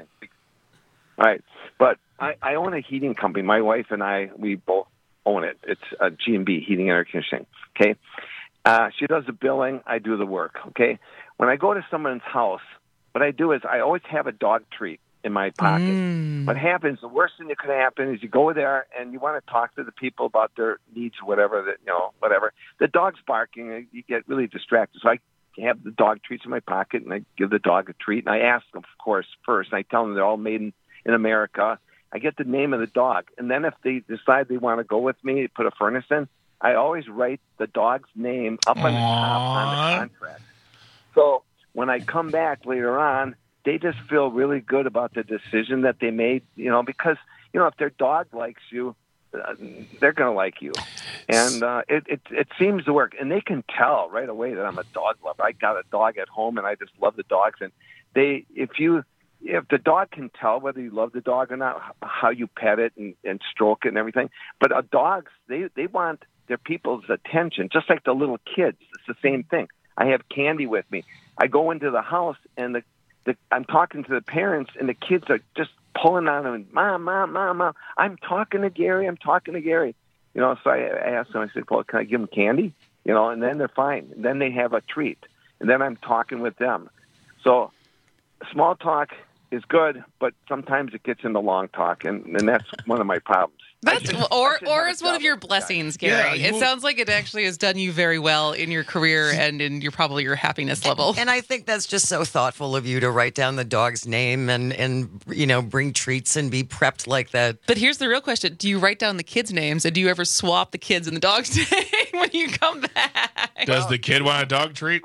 All right. But I, I own a heating company. My wife and I, we both own it. It's a G and B, heating and air conditioning. Okay. Uh, she does the billing. I do the work. Okay. When I go to someone's house, what I do is I always have a dog treat in my pocket. Mm. What happens, the worst thing that could happen is you go there and you want to talk to the people about their needs or whatever, that, you know, whatever. The dog's barking and you get really distracted. So I have the dog treats in my pocket and I give the dog a treat. And I ask them, of course, first. And I tell them they're all made in, in America. I get the name of the dog. And then if they decide they want to go with me, put a furnace in, I always write the dog's name up on the top on the contract. So when I come back later on, they just feel really good about the decision that they made, you know, because, you know, if their dog likes you, uh, they're going to like you. And uh, it, it it seems to work. And they can tell right away that I'm a dog lover. I got a dog at home, and I just love the dogs. And they, if you, if the dog can tell whether you love the dog or not, how you pet it and, and stroke it and everything. But uh, dogs, they, they want their people's attention, just like the little kids. It's the same thing. I have Candy with me. I go into the house, and the The, I'm talking to the parents, and the kids are just pulling on them. Mom, mom, mom, mom. I'm talking to Gary. I'm talking to Gary. You know, so I, I asked them, I said, well, can I give them candy? You know, and then they're fine. And then they have a treat. And then I'm talking with them. So small talk is good, but sometimes it gets into long talk, and, and that's one of my problems. That's or or it's one of your blessings, Gary. Yeah, it sounds like it actually has done you very well in your career and in your probably your happiness level. And I think that's just so thoughtful of you to write down the dog's name and and you know bring treats and be prepped like that. But here's the real question: do you write down the kids' names, and do you ever swap the kids and the dog's name when you come back? Does the kid want a dog treat?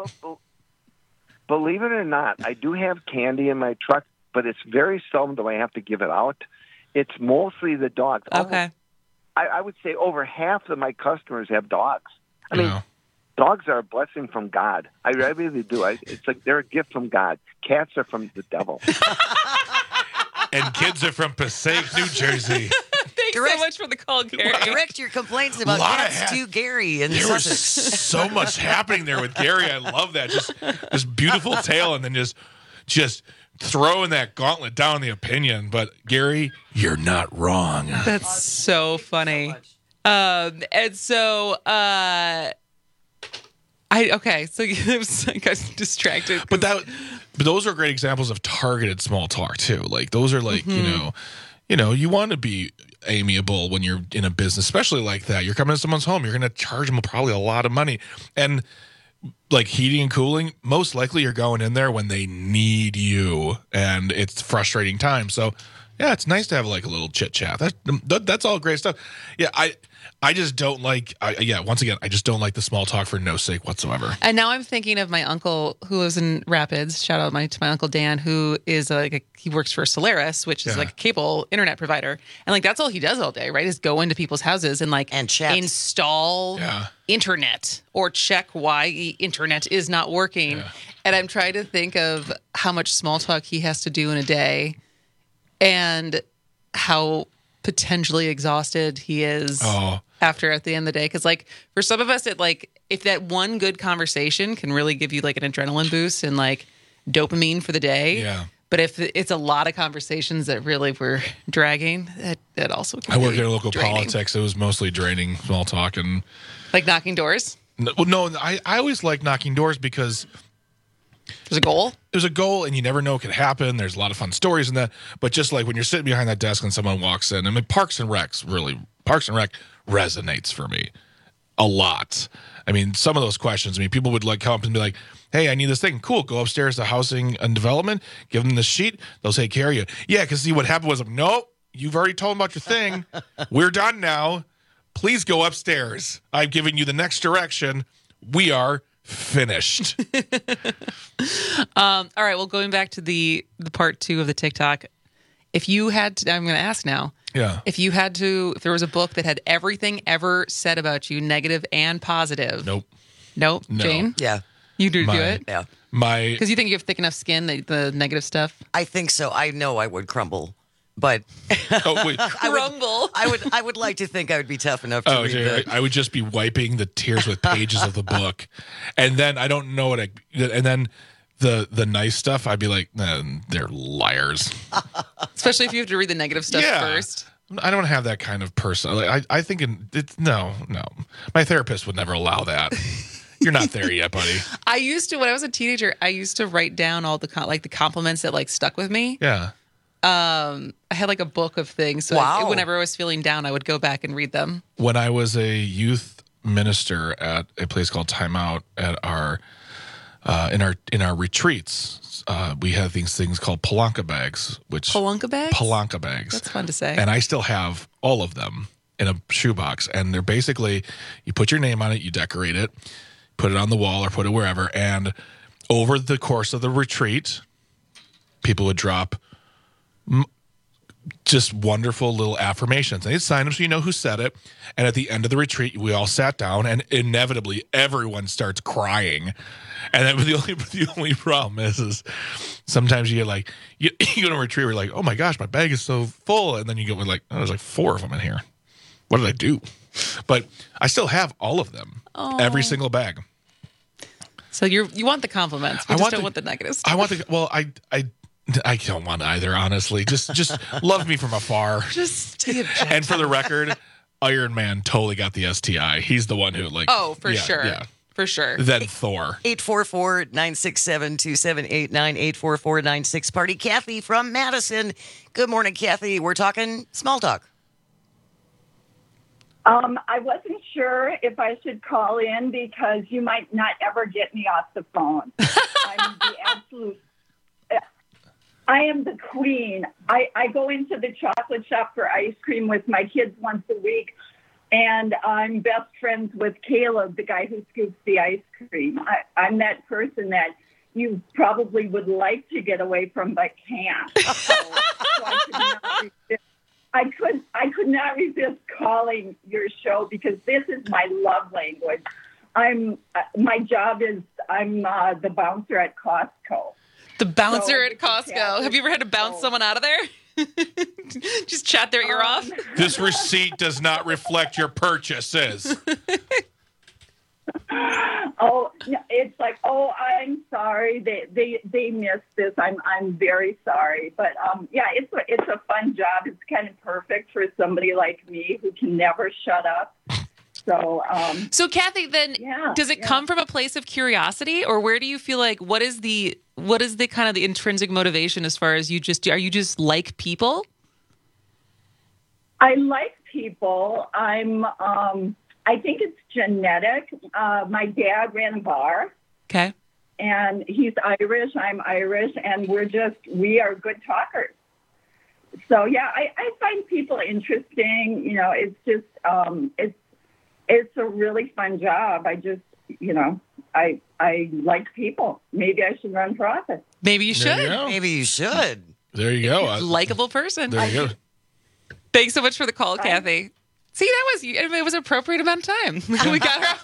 Believe it or not, I do have candy in my truck, but it's very seldom do I have to give it out. It's mostly the dogs. Okay. Almost, I, I would say over half of my customers have dogs. I mean, yeah. Dogs are a blessing from God. I, I really do. I, it's like they're a gift from God. Cats are from the devil. And kids are from Passaic, New Jersey. Thank direct, so much for the call, Gary. Direct your complaints about Lot of cats ha- to Gary in There was Sussex. so much happening there with Gary. I love that. Just this beautiful tale, and then just just throwing that gauntlet down the opinion. But Gary, you're not wrong. That's so funny. Um, and so, uh, I okay. So I was like, I was distracted. But that, but those are great examples of targeted small talk too. Like those are like you Mhm. know, you know, you want to be amiable when you're in a business, especially like that. You're coming to someone's home. You're going to charge them probably a lot of money, and like heating and cooling, most likely you're going in there when they need you, and it's frustrating time. So, yeah, it's nice to have like a little chit chat. That, that that's all great stuff. Yeah, I I just don't like. I, yeah, once again, I just don't like the small talk for no sake whatsoever. And now I'm thinking of my uncle who lives in Rapids. Shout out my to my uncle Dan, who is like a, he works for Solaris, which is Yeah. like a cable internet provider, and like that's all he does all day, right? Is go into people's houses and like and chat. install Yeah. internet or check why the internet is not working. And I'm trying to think of how much small talk he has to do in a day, and how potentially exhausted he is Oh. after at the end of the day. Because like for some of us, it like if that one good conversation can really give you like an adrenaline boost and like dopamine for the day. Yeah. But if it's a lot of conversations that really were dragging, that, that also can I work be in local draining. politics. It was mostly draining small talk and Like knocking doors. no, well, no I, I always like knocking doors because there's a goal. There's a goal, and you never know what could happen. There's a lot of fun stories in that. But just like when you're sitting behind that desk and someone walks in, I mean, Parks and Recs really, Parks and Rec resonates for me a lot. I mean, some of those questions, I mean, people would like come up and be like, hey, I need this thing. Cool. Go upstairs to housing and development, give them the sheet. They'll take care of you. Yeah, because see, what happened was, nope, you've already told them about your thing. We're done now. Please go upstairs. I've given you the next direction. We are finished. Um, all right. Well, going back to the the part two of the TikTok, if you had to, I'm going to ask now. Yeah. If you had to, if there was a book that had everything ever said about you, negative and positive. Nope. Nope. No. Jane? Yeah. You do My- do it? Yeah. My Because you think you have thick enough skin, the, the negative stuff? I think so. I know I would crumble, but oh, wait. I would, I would. I would like to think I would be tough enough to Oh, read dear. the, I would just be wiping the tears with pages of the book, and then I don't know what I. And then the the nice stuff, I'd be like, nah, they're liars. Especially if you have to read the negative stuff Yeah. first. I don't have that kind of person. Like, I I think in, it's no no. My therapist would never allow that. You're not there yet, buddy. I used to, when I was a teenager, I used to write down all the com- like the compliments that like stuck with me. Yeah. Um, I had like a book of things. So Wow. I, whenever I was feeling down, I would go back and read them. When I was a youth minister at a place called Time Out at our uh, in our in our retreats, uh, we had these things called Palanca bags, which Palanca bags? Palanca bags. That's fun to say. And I still have all of them in a shoebox. And they're basically, you put your name on it, you decorate it, put it on the wall or put it wherever. And over the course of the retreat, people would drop m- just wonderful little affirmations. They sign them so you know who said it. And at the end of the retreat, we all sat down, and inevitably everyone starts crying. And then the only the only problem is, is sometimes you get like you, you go to a retreat, where you're like, oh my gosh, my bag is so full, and then you go with like, oh, there's like four of them in here. What did I do? But I still have all of them, Oh. every single bag. So you you want the compliments, but I just want don't the- want the negative stuff. I want to. Well, I I I don't want either. Honestly, just just love me from afar. Just stay objective. And for the record, Iron Man totally got the S T I. He's the one who like. Oh, for yeah, sure. Yeah. For sure. Then Thor. eight four four, nine six seven, two seven eight nine, eight four four nine six Party. Kathy from Madison. Good morning, Kathy. We're talking small talk. Um, I wasn't sure if I should call in because you might not ever get me off the phone. I'm the absolute. I am the queen. I, I go into the chocolate shop for ice cream with my kids once a week, and I'm best friends with Caleb, the guy who scoops the ice cream. I, I'm that person that you probably would like to get away from but can't. So, so I could not resist. I could I could not resist calling your show because this is my love language. I'm uh, my job is I'm uh, the bouncer at Costco. The bouncer So at this is Costco. Have you ever had to bounce someone out of there? Just chat their ear off. This receipt does not reflect your purchases. Oh, it's like, oh, I'm sorry. They they they missed this. I'm I'm very sorry. But um, yeah, it's a it's a fun job. It's kind of perfect for somebody like me who can never shut up. So um, so Kathy, then yeah, does it yeah. come from a place of curiosity, or where do you feel like what is the what is the kind of the intrinsic motivation as far as you just are you just like people? I like people. I'm. Um, I think it's genetic. Uh, my dad ran a bar. Okay. And he's Irish. I'm Irish, and we're just we are good talkers. So yeah, I, I find people interesting. You know, it's just um, it's it's a really fun job. I just you know I I like people. Maybe I should run for office. Maybe you should. There you go. Maybe you should. There you go. I- Likable person. There you go. Thanks so much for the call, Kathy. See, that was it was an appropriate amount of time. We got her off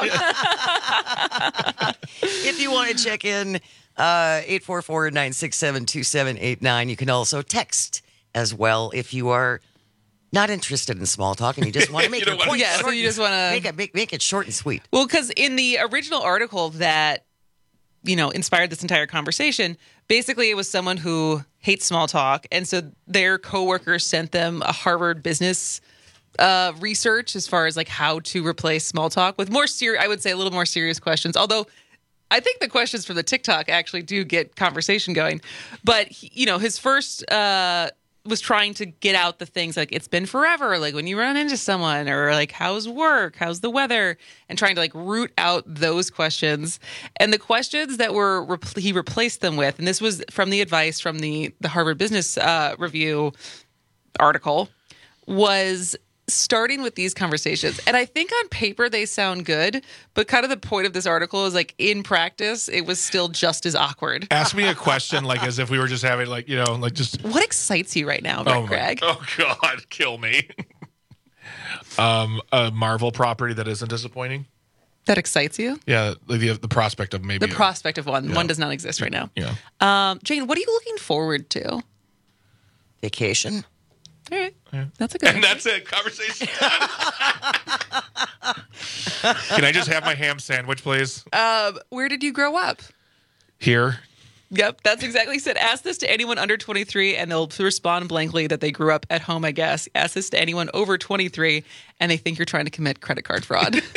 the phone. If you want to check in, uh, eight four four, nine six seven, two seven eight nine. You can also text as well if you are not interested in small talk and you just want to make your point Yeah, so short. you just want to make it make, make it short and sweet. Well, because in the original article that, you know, inspired this entire conversation, basically it was someone who hates small talk. And so their coworkers sent them a Harvard business uh, research as far as like how to replace small talk with more serious, I would say a little more serious questions. Although I think the questions from the TikTok actually do get conversation going. But, he, you know, his first uh, was trying to get out the things like it's been forever, like when you run into someone, or like how's work, how's the weather, and trying to like root out those questions. And the questions that were repl- he replaced them with, and this was from the advice from the the Harvard Business uh, Review article, was starting with these conversations. And I think on paper they sound good, but kind of the point of this article is like in practice, it was still just as awkward. Ask me a question like as if we were just having like, you know, like just. What excites you right now, Brett Oh, Gregg? my, oh God, kill me. um, a Marvel property that isn't disappointing. That excites you? Yeah, like the the prospect of maybe The prospect of one. Yeah. One does not exist right now. Yeah. Um, Jane, what are you looking forward to? Vacation. All right. That's a good And that's it. Conversation. Can I just have my ham sandwich, please? Um, where did you grow up? Here. Yep, that's exactly said. Ask this to anyone under twenty-three, and they'll respond blankly that they grew up at home, I guess. Ask this to anyone over twenty-three, and they think you're trying to commit credit card fraud. Do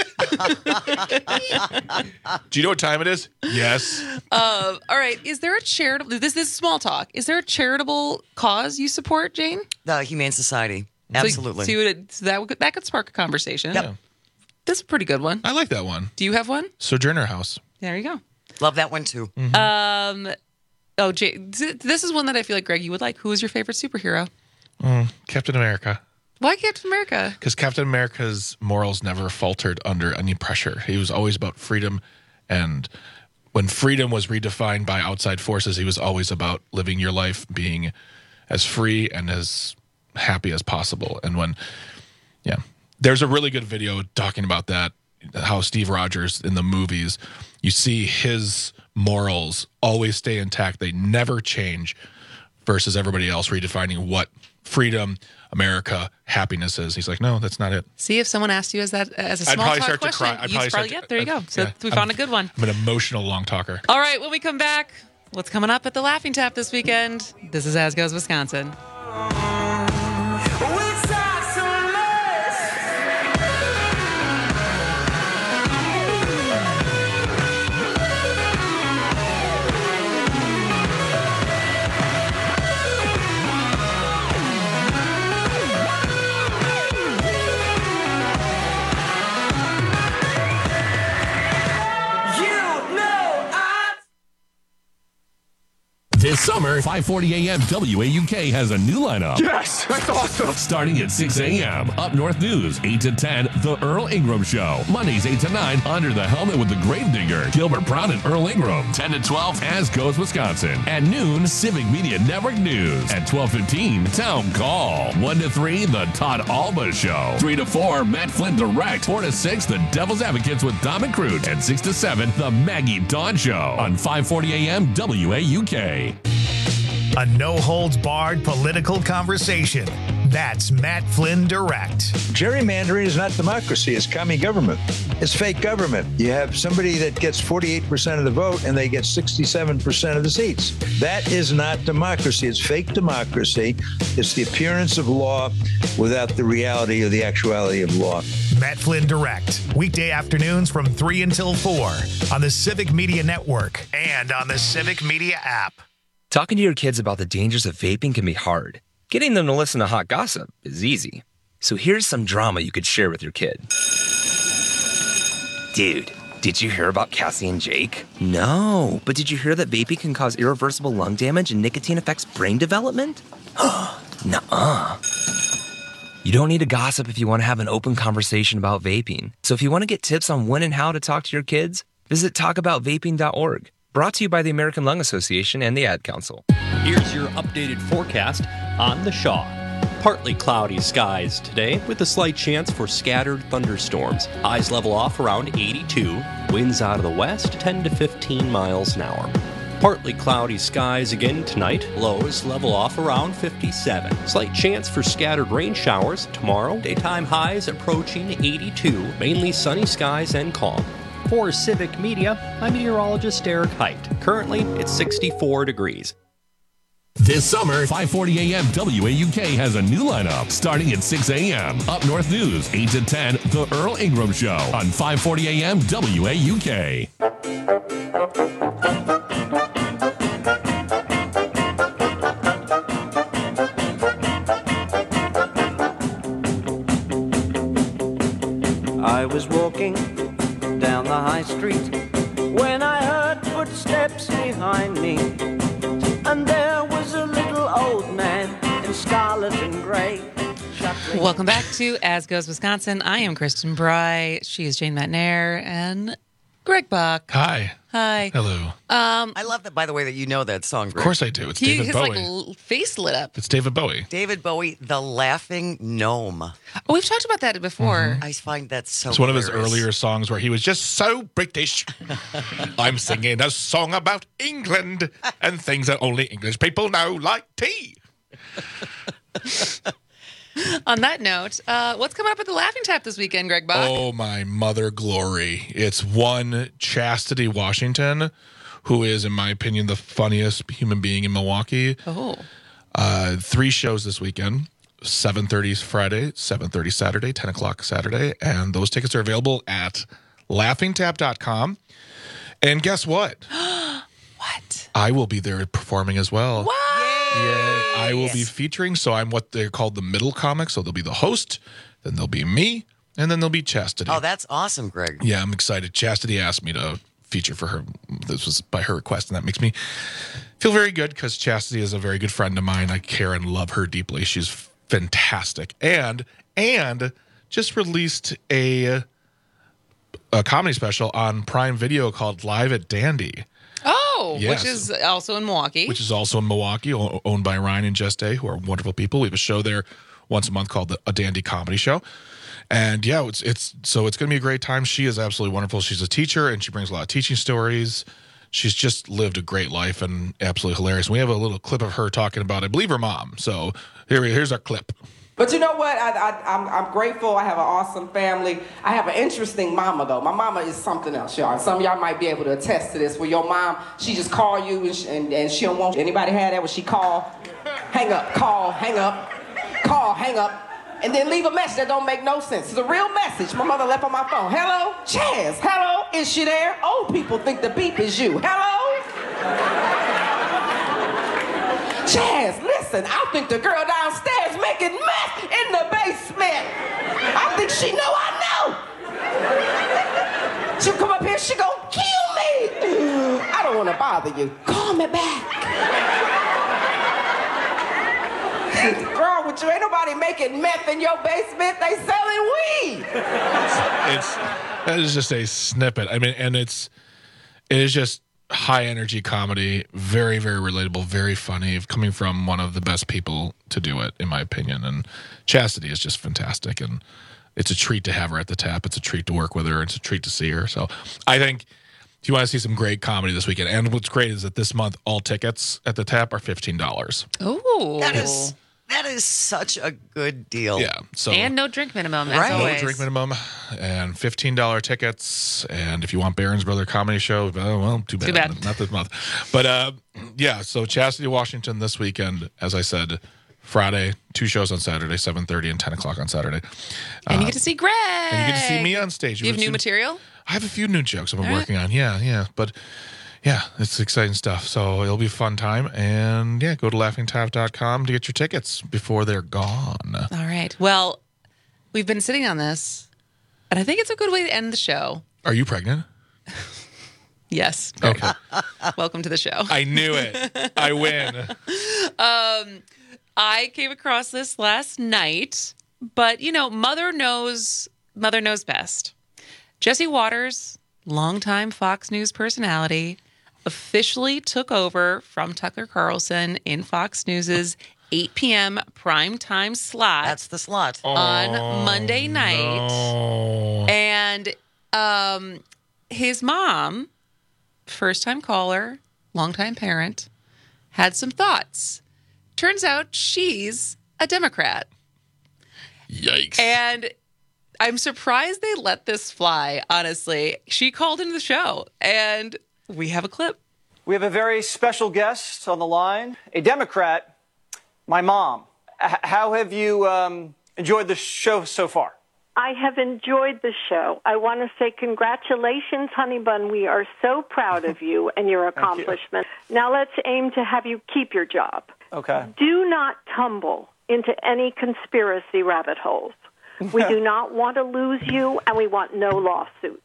you know what time it is? Yes. Uh, all right. Is there a charitable... This, this is small talk. Is there a charitable cause you support, Jane? The Humane Society. Absolutely. So, so, you would, so that, would, that could spark a conversation. Yep. That's a pretty good one. I like that one. Do you have one? Sojourner House. There you go. Love that one, too. Mm-hmm. Um, oh, Jay, this is one that I feel like, Greg, you would like. Who is your favorite superhero? Mm, Captain America. Why Captain America? Because Captain America's morals never faltered under any pressure. He was always about freedom. And when freedom was redefined by outside forces, he was always about living your life being as free and as happy as possible. And when, yeah, there's a really good video talking about that, how Steve Rogers in the movies, you see his morals always stay intact. They never change versus everybody else redefining what freedom, America, happiness is. He's like, no, that's not it. See, if someone asked you as that as a I'd small probably talk start question, to cry. I'd you'd probably probably, start yeah, to, there you go. So yeah, we I'm- found a good one. I'm an emotional long talker. All right, when we come back, what's coming up at the Laughing Tap this weekend? This is As Goes Wisconsin. This summer, five forty a.m. W A U K has a new lineup. Yes, that's awesome. Starting at six a.m. Up North News, eight to ten, The Earl Ingram Show. Mondays, eight to nine, Under the Helmet with the Gravedigger, Gilbert Brown and Earl Ingram. ten to twelve, As Goes Wisconsin. At noon, Civic Media Network News. At twelve fifteen, Town Call. one to three, The Todd Alba Show. three to four, Matt Flynn Direct. four to six, The Devil's Advocates with Dom and Crute. And six to seven, The Maggie Dawn Show. On five forty a.m. W A U K. A no-holds-barred political conversation. That's Matt Flynn Direct. Gerrymandering is not democracy. It's commie government. It's fake government. You have somebody that gets forty-eight percent of the vote and they get sixty-seven percent of the seats. That is not democracy. It's fake democracy. It's the appearance of law without the reality or the actuality of law. Matt Flynn Direct. Weekday afternoons from three until four on the Civic Media Network and on the Civic Media app. Talking to your kids about the dangers of vaping can be hard. Getting them to listen to hot gossip is easy. So here's some drama you could share with your kid. Dude, did you hear about Cassie and Jake? No, but did you hear that vaping can cause irreversible lung damage and nicotine affects brain development? Nuh-uh. You don't need to gossip if you want to have an open conversation about vaping. So if you want to get tips on when and how to talk to your kids, visit talk about vaping dot org. Brought to you by the American Lung Association and the Ad Council. Here's your updated forecast on the Shaw. Partly cloudy skies today with a slight chance for scattered thunderstorms. Highs level off around eighty-two. Winds out of the west ten to fifteen miles an hour. Partly cloudy skies again tonight. Lows level off around fifty-seven. Slight chance for scattered rain showers tomorrow. Daytime highs approaching eighty-two. Mainly sunny skies and calm. For Civic Media, I'm meteorologist Eric Height. Currently, it's sixty-four degrees. This summer, five forty a.m. W A U K has a new lineup starting at six a.m. Up North News, eight to ten, The Earl Ingram Show on five forty a.m. W A U K. I was walking down the high street when I heard footsteps behind me, and there was a little old man in scarlet and gray. Welcome back to As Goes Wisconsin. I am Kristen Bry. She is Jane Matnair and Greg Bach. Hi. Hi. Hello. Um, I love that, by the way, that you know that song, Greg. Of course I do. It's he, David his Bowie. like l- face lit up. It's David Bowie. David Bowie, The Laughing Gnome. Oh, we've talked about that before. Mm-hmm. I find that so It's one of his hilarious. earlier songs where he was just so British. I'm singing a song about England and things that only English people know, like tea. On that note, uh, what's coming up at the Laughing Tap this weekend, Greg Bach? Oh, my mother glory. It's one Chastity Washington, who is, in my opinion, the funniest human being in Milwaukee. Oh. Uh, three shows this weekend. seven thirty Friday, seven thirty Saturday, ten o'clock Saturday. And those tickets are available at laughing tap dot com. And guess what? What? I will be there performing as well. What? Yeah, I will be featuring. So I'm what they're called the middle comic. So there'll be the host, then there'll be me, and then there'll be Chastity. Oh, that's awesome, Greg. Yeah, I'm excited. Chastity asked me to feature for her. This was by her request, and that makes me feel very good because Chastity is a very good friend of mine. I care and love her deeply. She's fantastic. And and just released a a comedy special on Prime Video called Live at Dandy. Oh, Yes. which is also in Milwaukee. Which is also in Milwaukee, o- owned by Ryan and Jess Day, who are wonderful people. We have a show there once a month called the, a Dandy Comedy Show. And yeah, it's it's so it's going to be a great time. She is absolutely wonderful. She's a teacher, and she brings a lot of teaching stories. She's just lived a great life and absolutely hilarious. We have a little clip of her talking about, I believe, her mom. So here, here's our clip. But you know what? I, I, I'm, I'm grateful. I have an awesome family. I have an interesting mama, though. My mama is something else, y'all. Some of y'all might be able to attest to this. Where your mom, she just call you and she, and, and she don't want you. Anybody had that? When she call, hang up, call, hang up, call, hang up, and then leave a message that don't make no sense. It's a real message my mother left on my phone. Hello, Chaz. Hello, is she there? Old people think the beep is you. Hello? Chaz, listen, I think the girl downstairs making meth in the basement. I think she know I know. She'll come up here, she gonna kill me. I don't wanna bother you. Call me back. Wrong with you? Ain't nobody making meth in your basement. They selling weed. It's that is just a snippet. I mean, and it's it is just high energy comedy, very, very relatable, very funny, coming from one of the best people to do it, in my opinion. And Chastity is just fantastic, and it's a treat to have her at the tap. It's a treat to work with her. It's a treat to see her. So I think if If you want to see some great comedy this weekend. And what's great is that this month, all tickets at the Tap are fifteen dollars. Oh. That is that is such a good deal. Yeah. So And no drink minimum, as Right. no always. drink minimum and fifteen dollars tickets. And if you want Barron's Brother Comedy Show, oh, well, too bad. Too bad. Not this month. But uh, yeah, so Chastity, Washington this weekend, as I said, Friday, two shows on Saturday, seven thirty and ten o'clock on Saturday. And Uh, you get to see Greg. And you get to see me on stage. You have Which new is- material? I have a few new jokes I've been All right. working on. Yeah, yeah. But yeah, it's exciting stuff. So it'll be a fun time. And yeah, go to laughing tap dot com to get your tickets before they're gone. All right. Well, we've been sitting on this, and I think it's a good way to end the show. Are you pregnant? Yes. Okay. Welcome to the show. I knew it. I win. Um, I came across this last night, but you know, mother knows mother knows best. Jesse Waters, longtime Fox News personality, officially took over from Tucker Carlson in Fox News's eight p.m. primetime slot. That's the slot. On Oh, Monday night. no. And um, his mom, first-time caller, longtime parent, had some thoughts. Turns out she's a Democrat. Yikes. And I'm surprised they let this fly, honestly. She called into the show, and we have a clip. We have a very special guest on the line, a Democrat, my mom. H- how have you um, enjoyed the show so far? I have enjoyed the show. I want to say congratulations, Honey Bun. We are so proud of you and your accomplishment. Now let's aim to have you keep your job. Okay. Do not tumble into any conspiracy rabbit holes. We do not want to lose you, and we want no lawsuits.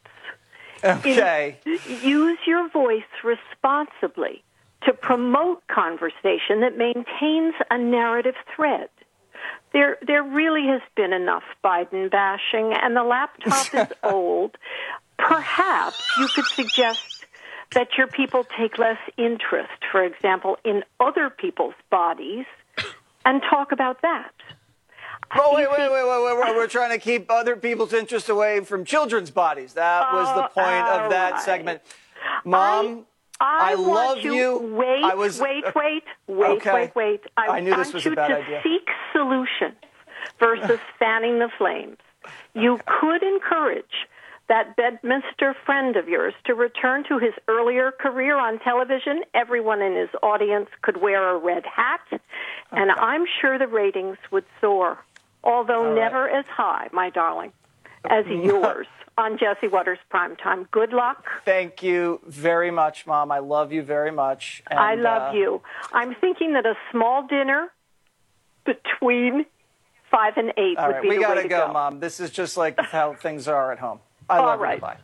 Okay. In- use your voice responsibly to promote conversation that maintains a narrative thread. There, there really has been enough Biden bashing, and the laptop is old. Perhaps you could suggest that your people take less interest, for example, in other people's bodies, and talk about that. Oh, wait, wait, wait, wait, wait, wait. We're trying to keep other people's interest away from children's bodies. That was the Oh, point of that all right. segment. Mom, I, I, want love you. you. Wait, I was, wait, wait, wait, okay. wait, wait. I, I knew want this was a you bad to idea. seek solutions versus fanning the flames. You could encourage that Bedminster friend of yours to return to his earlier career on television. Everyone in his audience could wear a red hat, and I'm sure the ratings would soar, although All right. never as high, my darling, as yours on Jesse Waters Primetime. Good luck. Thank you very much, Mom. I love you very much. And, I love uh, you. I'm thinking that a small dinner between five and eight All would right, be we the gotta way to go, go. Mom. This is just like how things are at home. I All love right. you. Bye.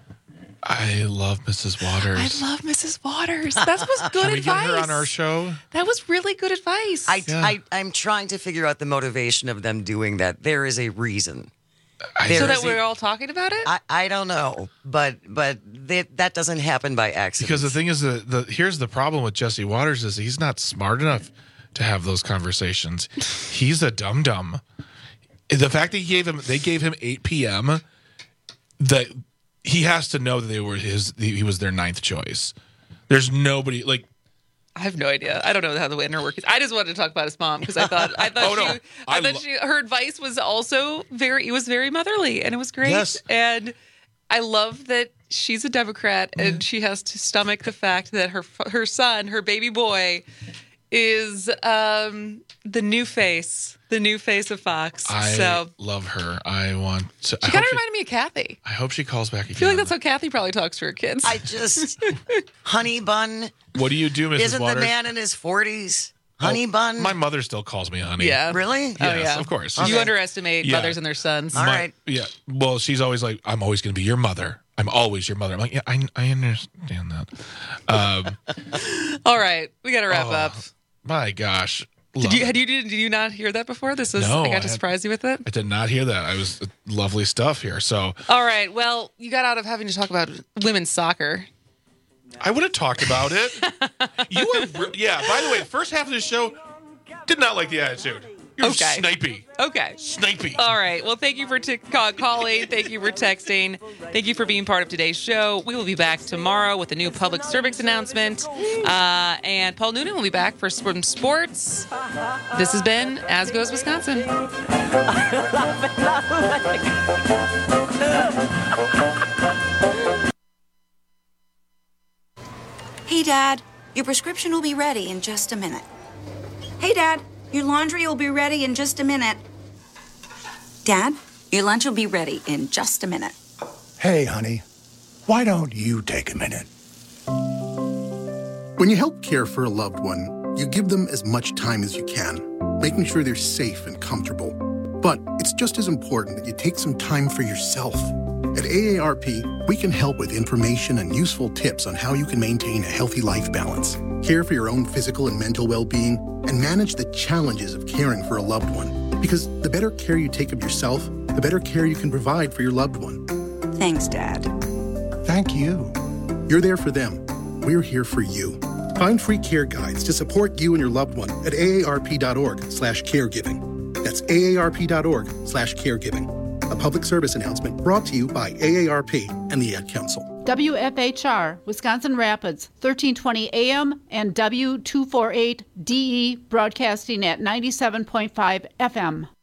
I love Missus Waters. I love Missus Waters. That was good Can we advice. get her on our show? That was really good advice. I, I, I'm trying to figure out the motivation of them doing that. There is a reason. There so is that a- we're all talking about it? I, I don't know, but but that that doesn't happen by accident. Because the thing is, the, the here's the problem with Jesse Waters is he's not smart enough to have those conversations. He's a dum dum. The fact that he gave him, they gave him eight p.m. that he has to know that they were his. He was their ninth choice. There's nobody like. I have no idea. I don't know how the winner works. I just wanted to talk about his mom because I thought I thought Oh, she, no. I, I thought lo- she, her advice was also very. It was very motherly and it was great. Yes. And I love that she's a Democrat and she has to stomach the fact that her her son, her baby boy, is um, the new face, the new face of Fox. I so love her. I want to. I she hope kind of she, reminded me of Kathy. I hope she calls back I feel like again. that's how Kathy probably talks to her kids. I just, Honey Bun. What do you do, Missus Isn't Waters? the man in his forties? Oh, Honey Bun. My mother still calls me honey. Yeah. Really? Yes, oh yeah, of course. You Okay. underestimate Yeah. mothers and their sons. All My- right. Yeah. Well, she's always like, I'm always going to be your mother. I'm always your mother. I'm like, yeah, I, I understand that. Um, All right, we got to wrap Oh, up. my gosh. Did Love you it. had you did, did you not hear that before? This was No, I got I to had- surprise you with it. I did not hear that. I was lovely stuff here. So All right, well, you got out of having to talk about women's soccer. I would have talked about it. You were, re- yeah. By the way, the first half of the show did not like the attitude. You're Okay. snipey. Okay. Snipey. All right. Well, thank you for t- call- calling. Thank you for texting. Thank you for being part of today's show. We will be back tomorrow with a new public service announcement. Uh, and Paul Noonan will be back for some sports. This has been As Goes Wisconsin. Hey, Dad, your prescription will be ready in just a minute. Hey, Dad, your laundry will be ready in just a minute. Dad, your lunch will be ready in just a minute. Hey, honey, why don't you take a minute? When you help care for a loved one, you give them as much time as you can, making sure they're safe and comfortable. But it's just as important that you take some time for yourself. At A A R P, we can help with information and useful tips on how you can maintain a healthy life balance, care for your own physical and mental well-being, and manage the challenges of caring for a loved one. Because the better care you take of yourself, the better care you can provide for your loved one. Thanks, Dad. Thank you. You're there for them. We're here for you. Find free care guides to support you and your loved one at aarp.org slash caregiving. That's aarp.org slash caregiving. A public service announcement brought to you by A A R P and the Ad Council. W F H R, Wisconsin Rapids, thirteen twenty A M and W two forty-eight D E broadcasting at ninety-seven point five F M.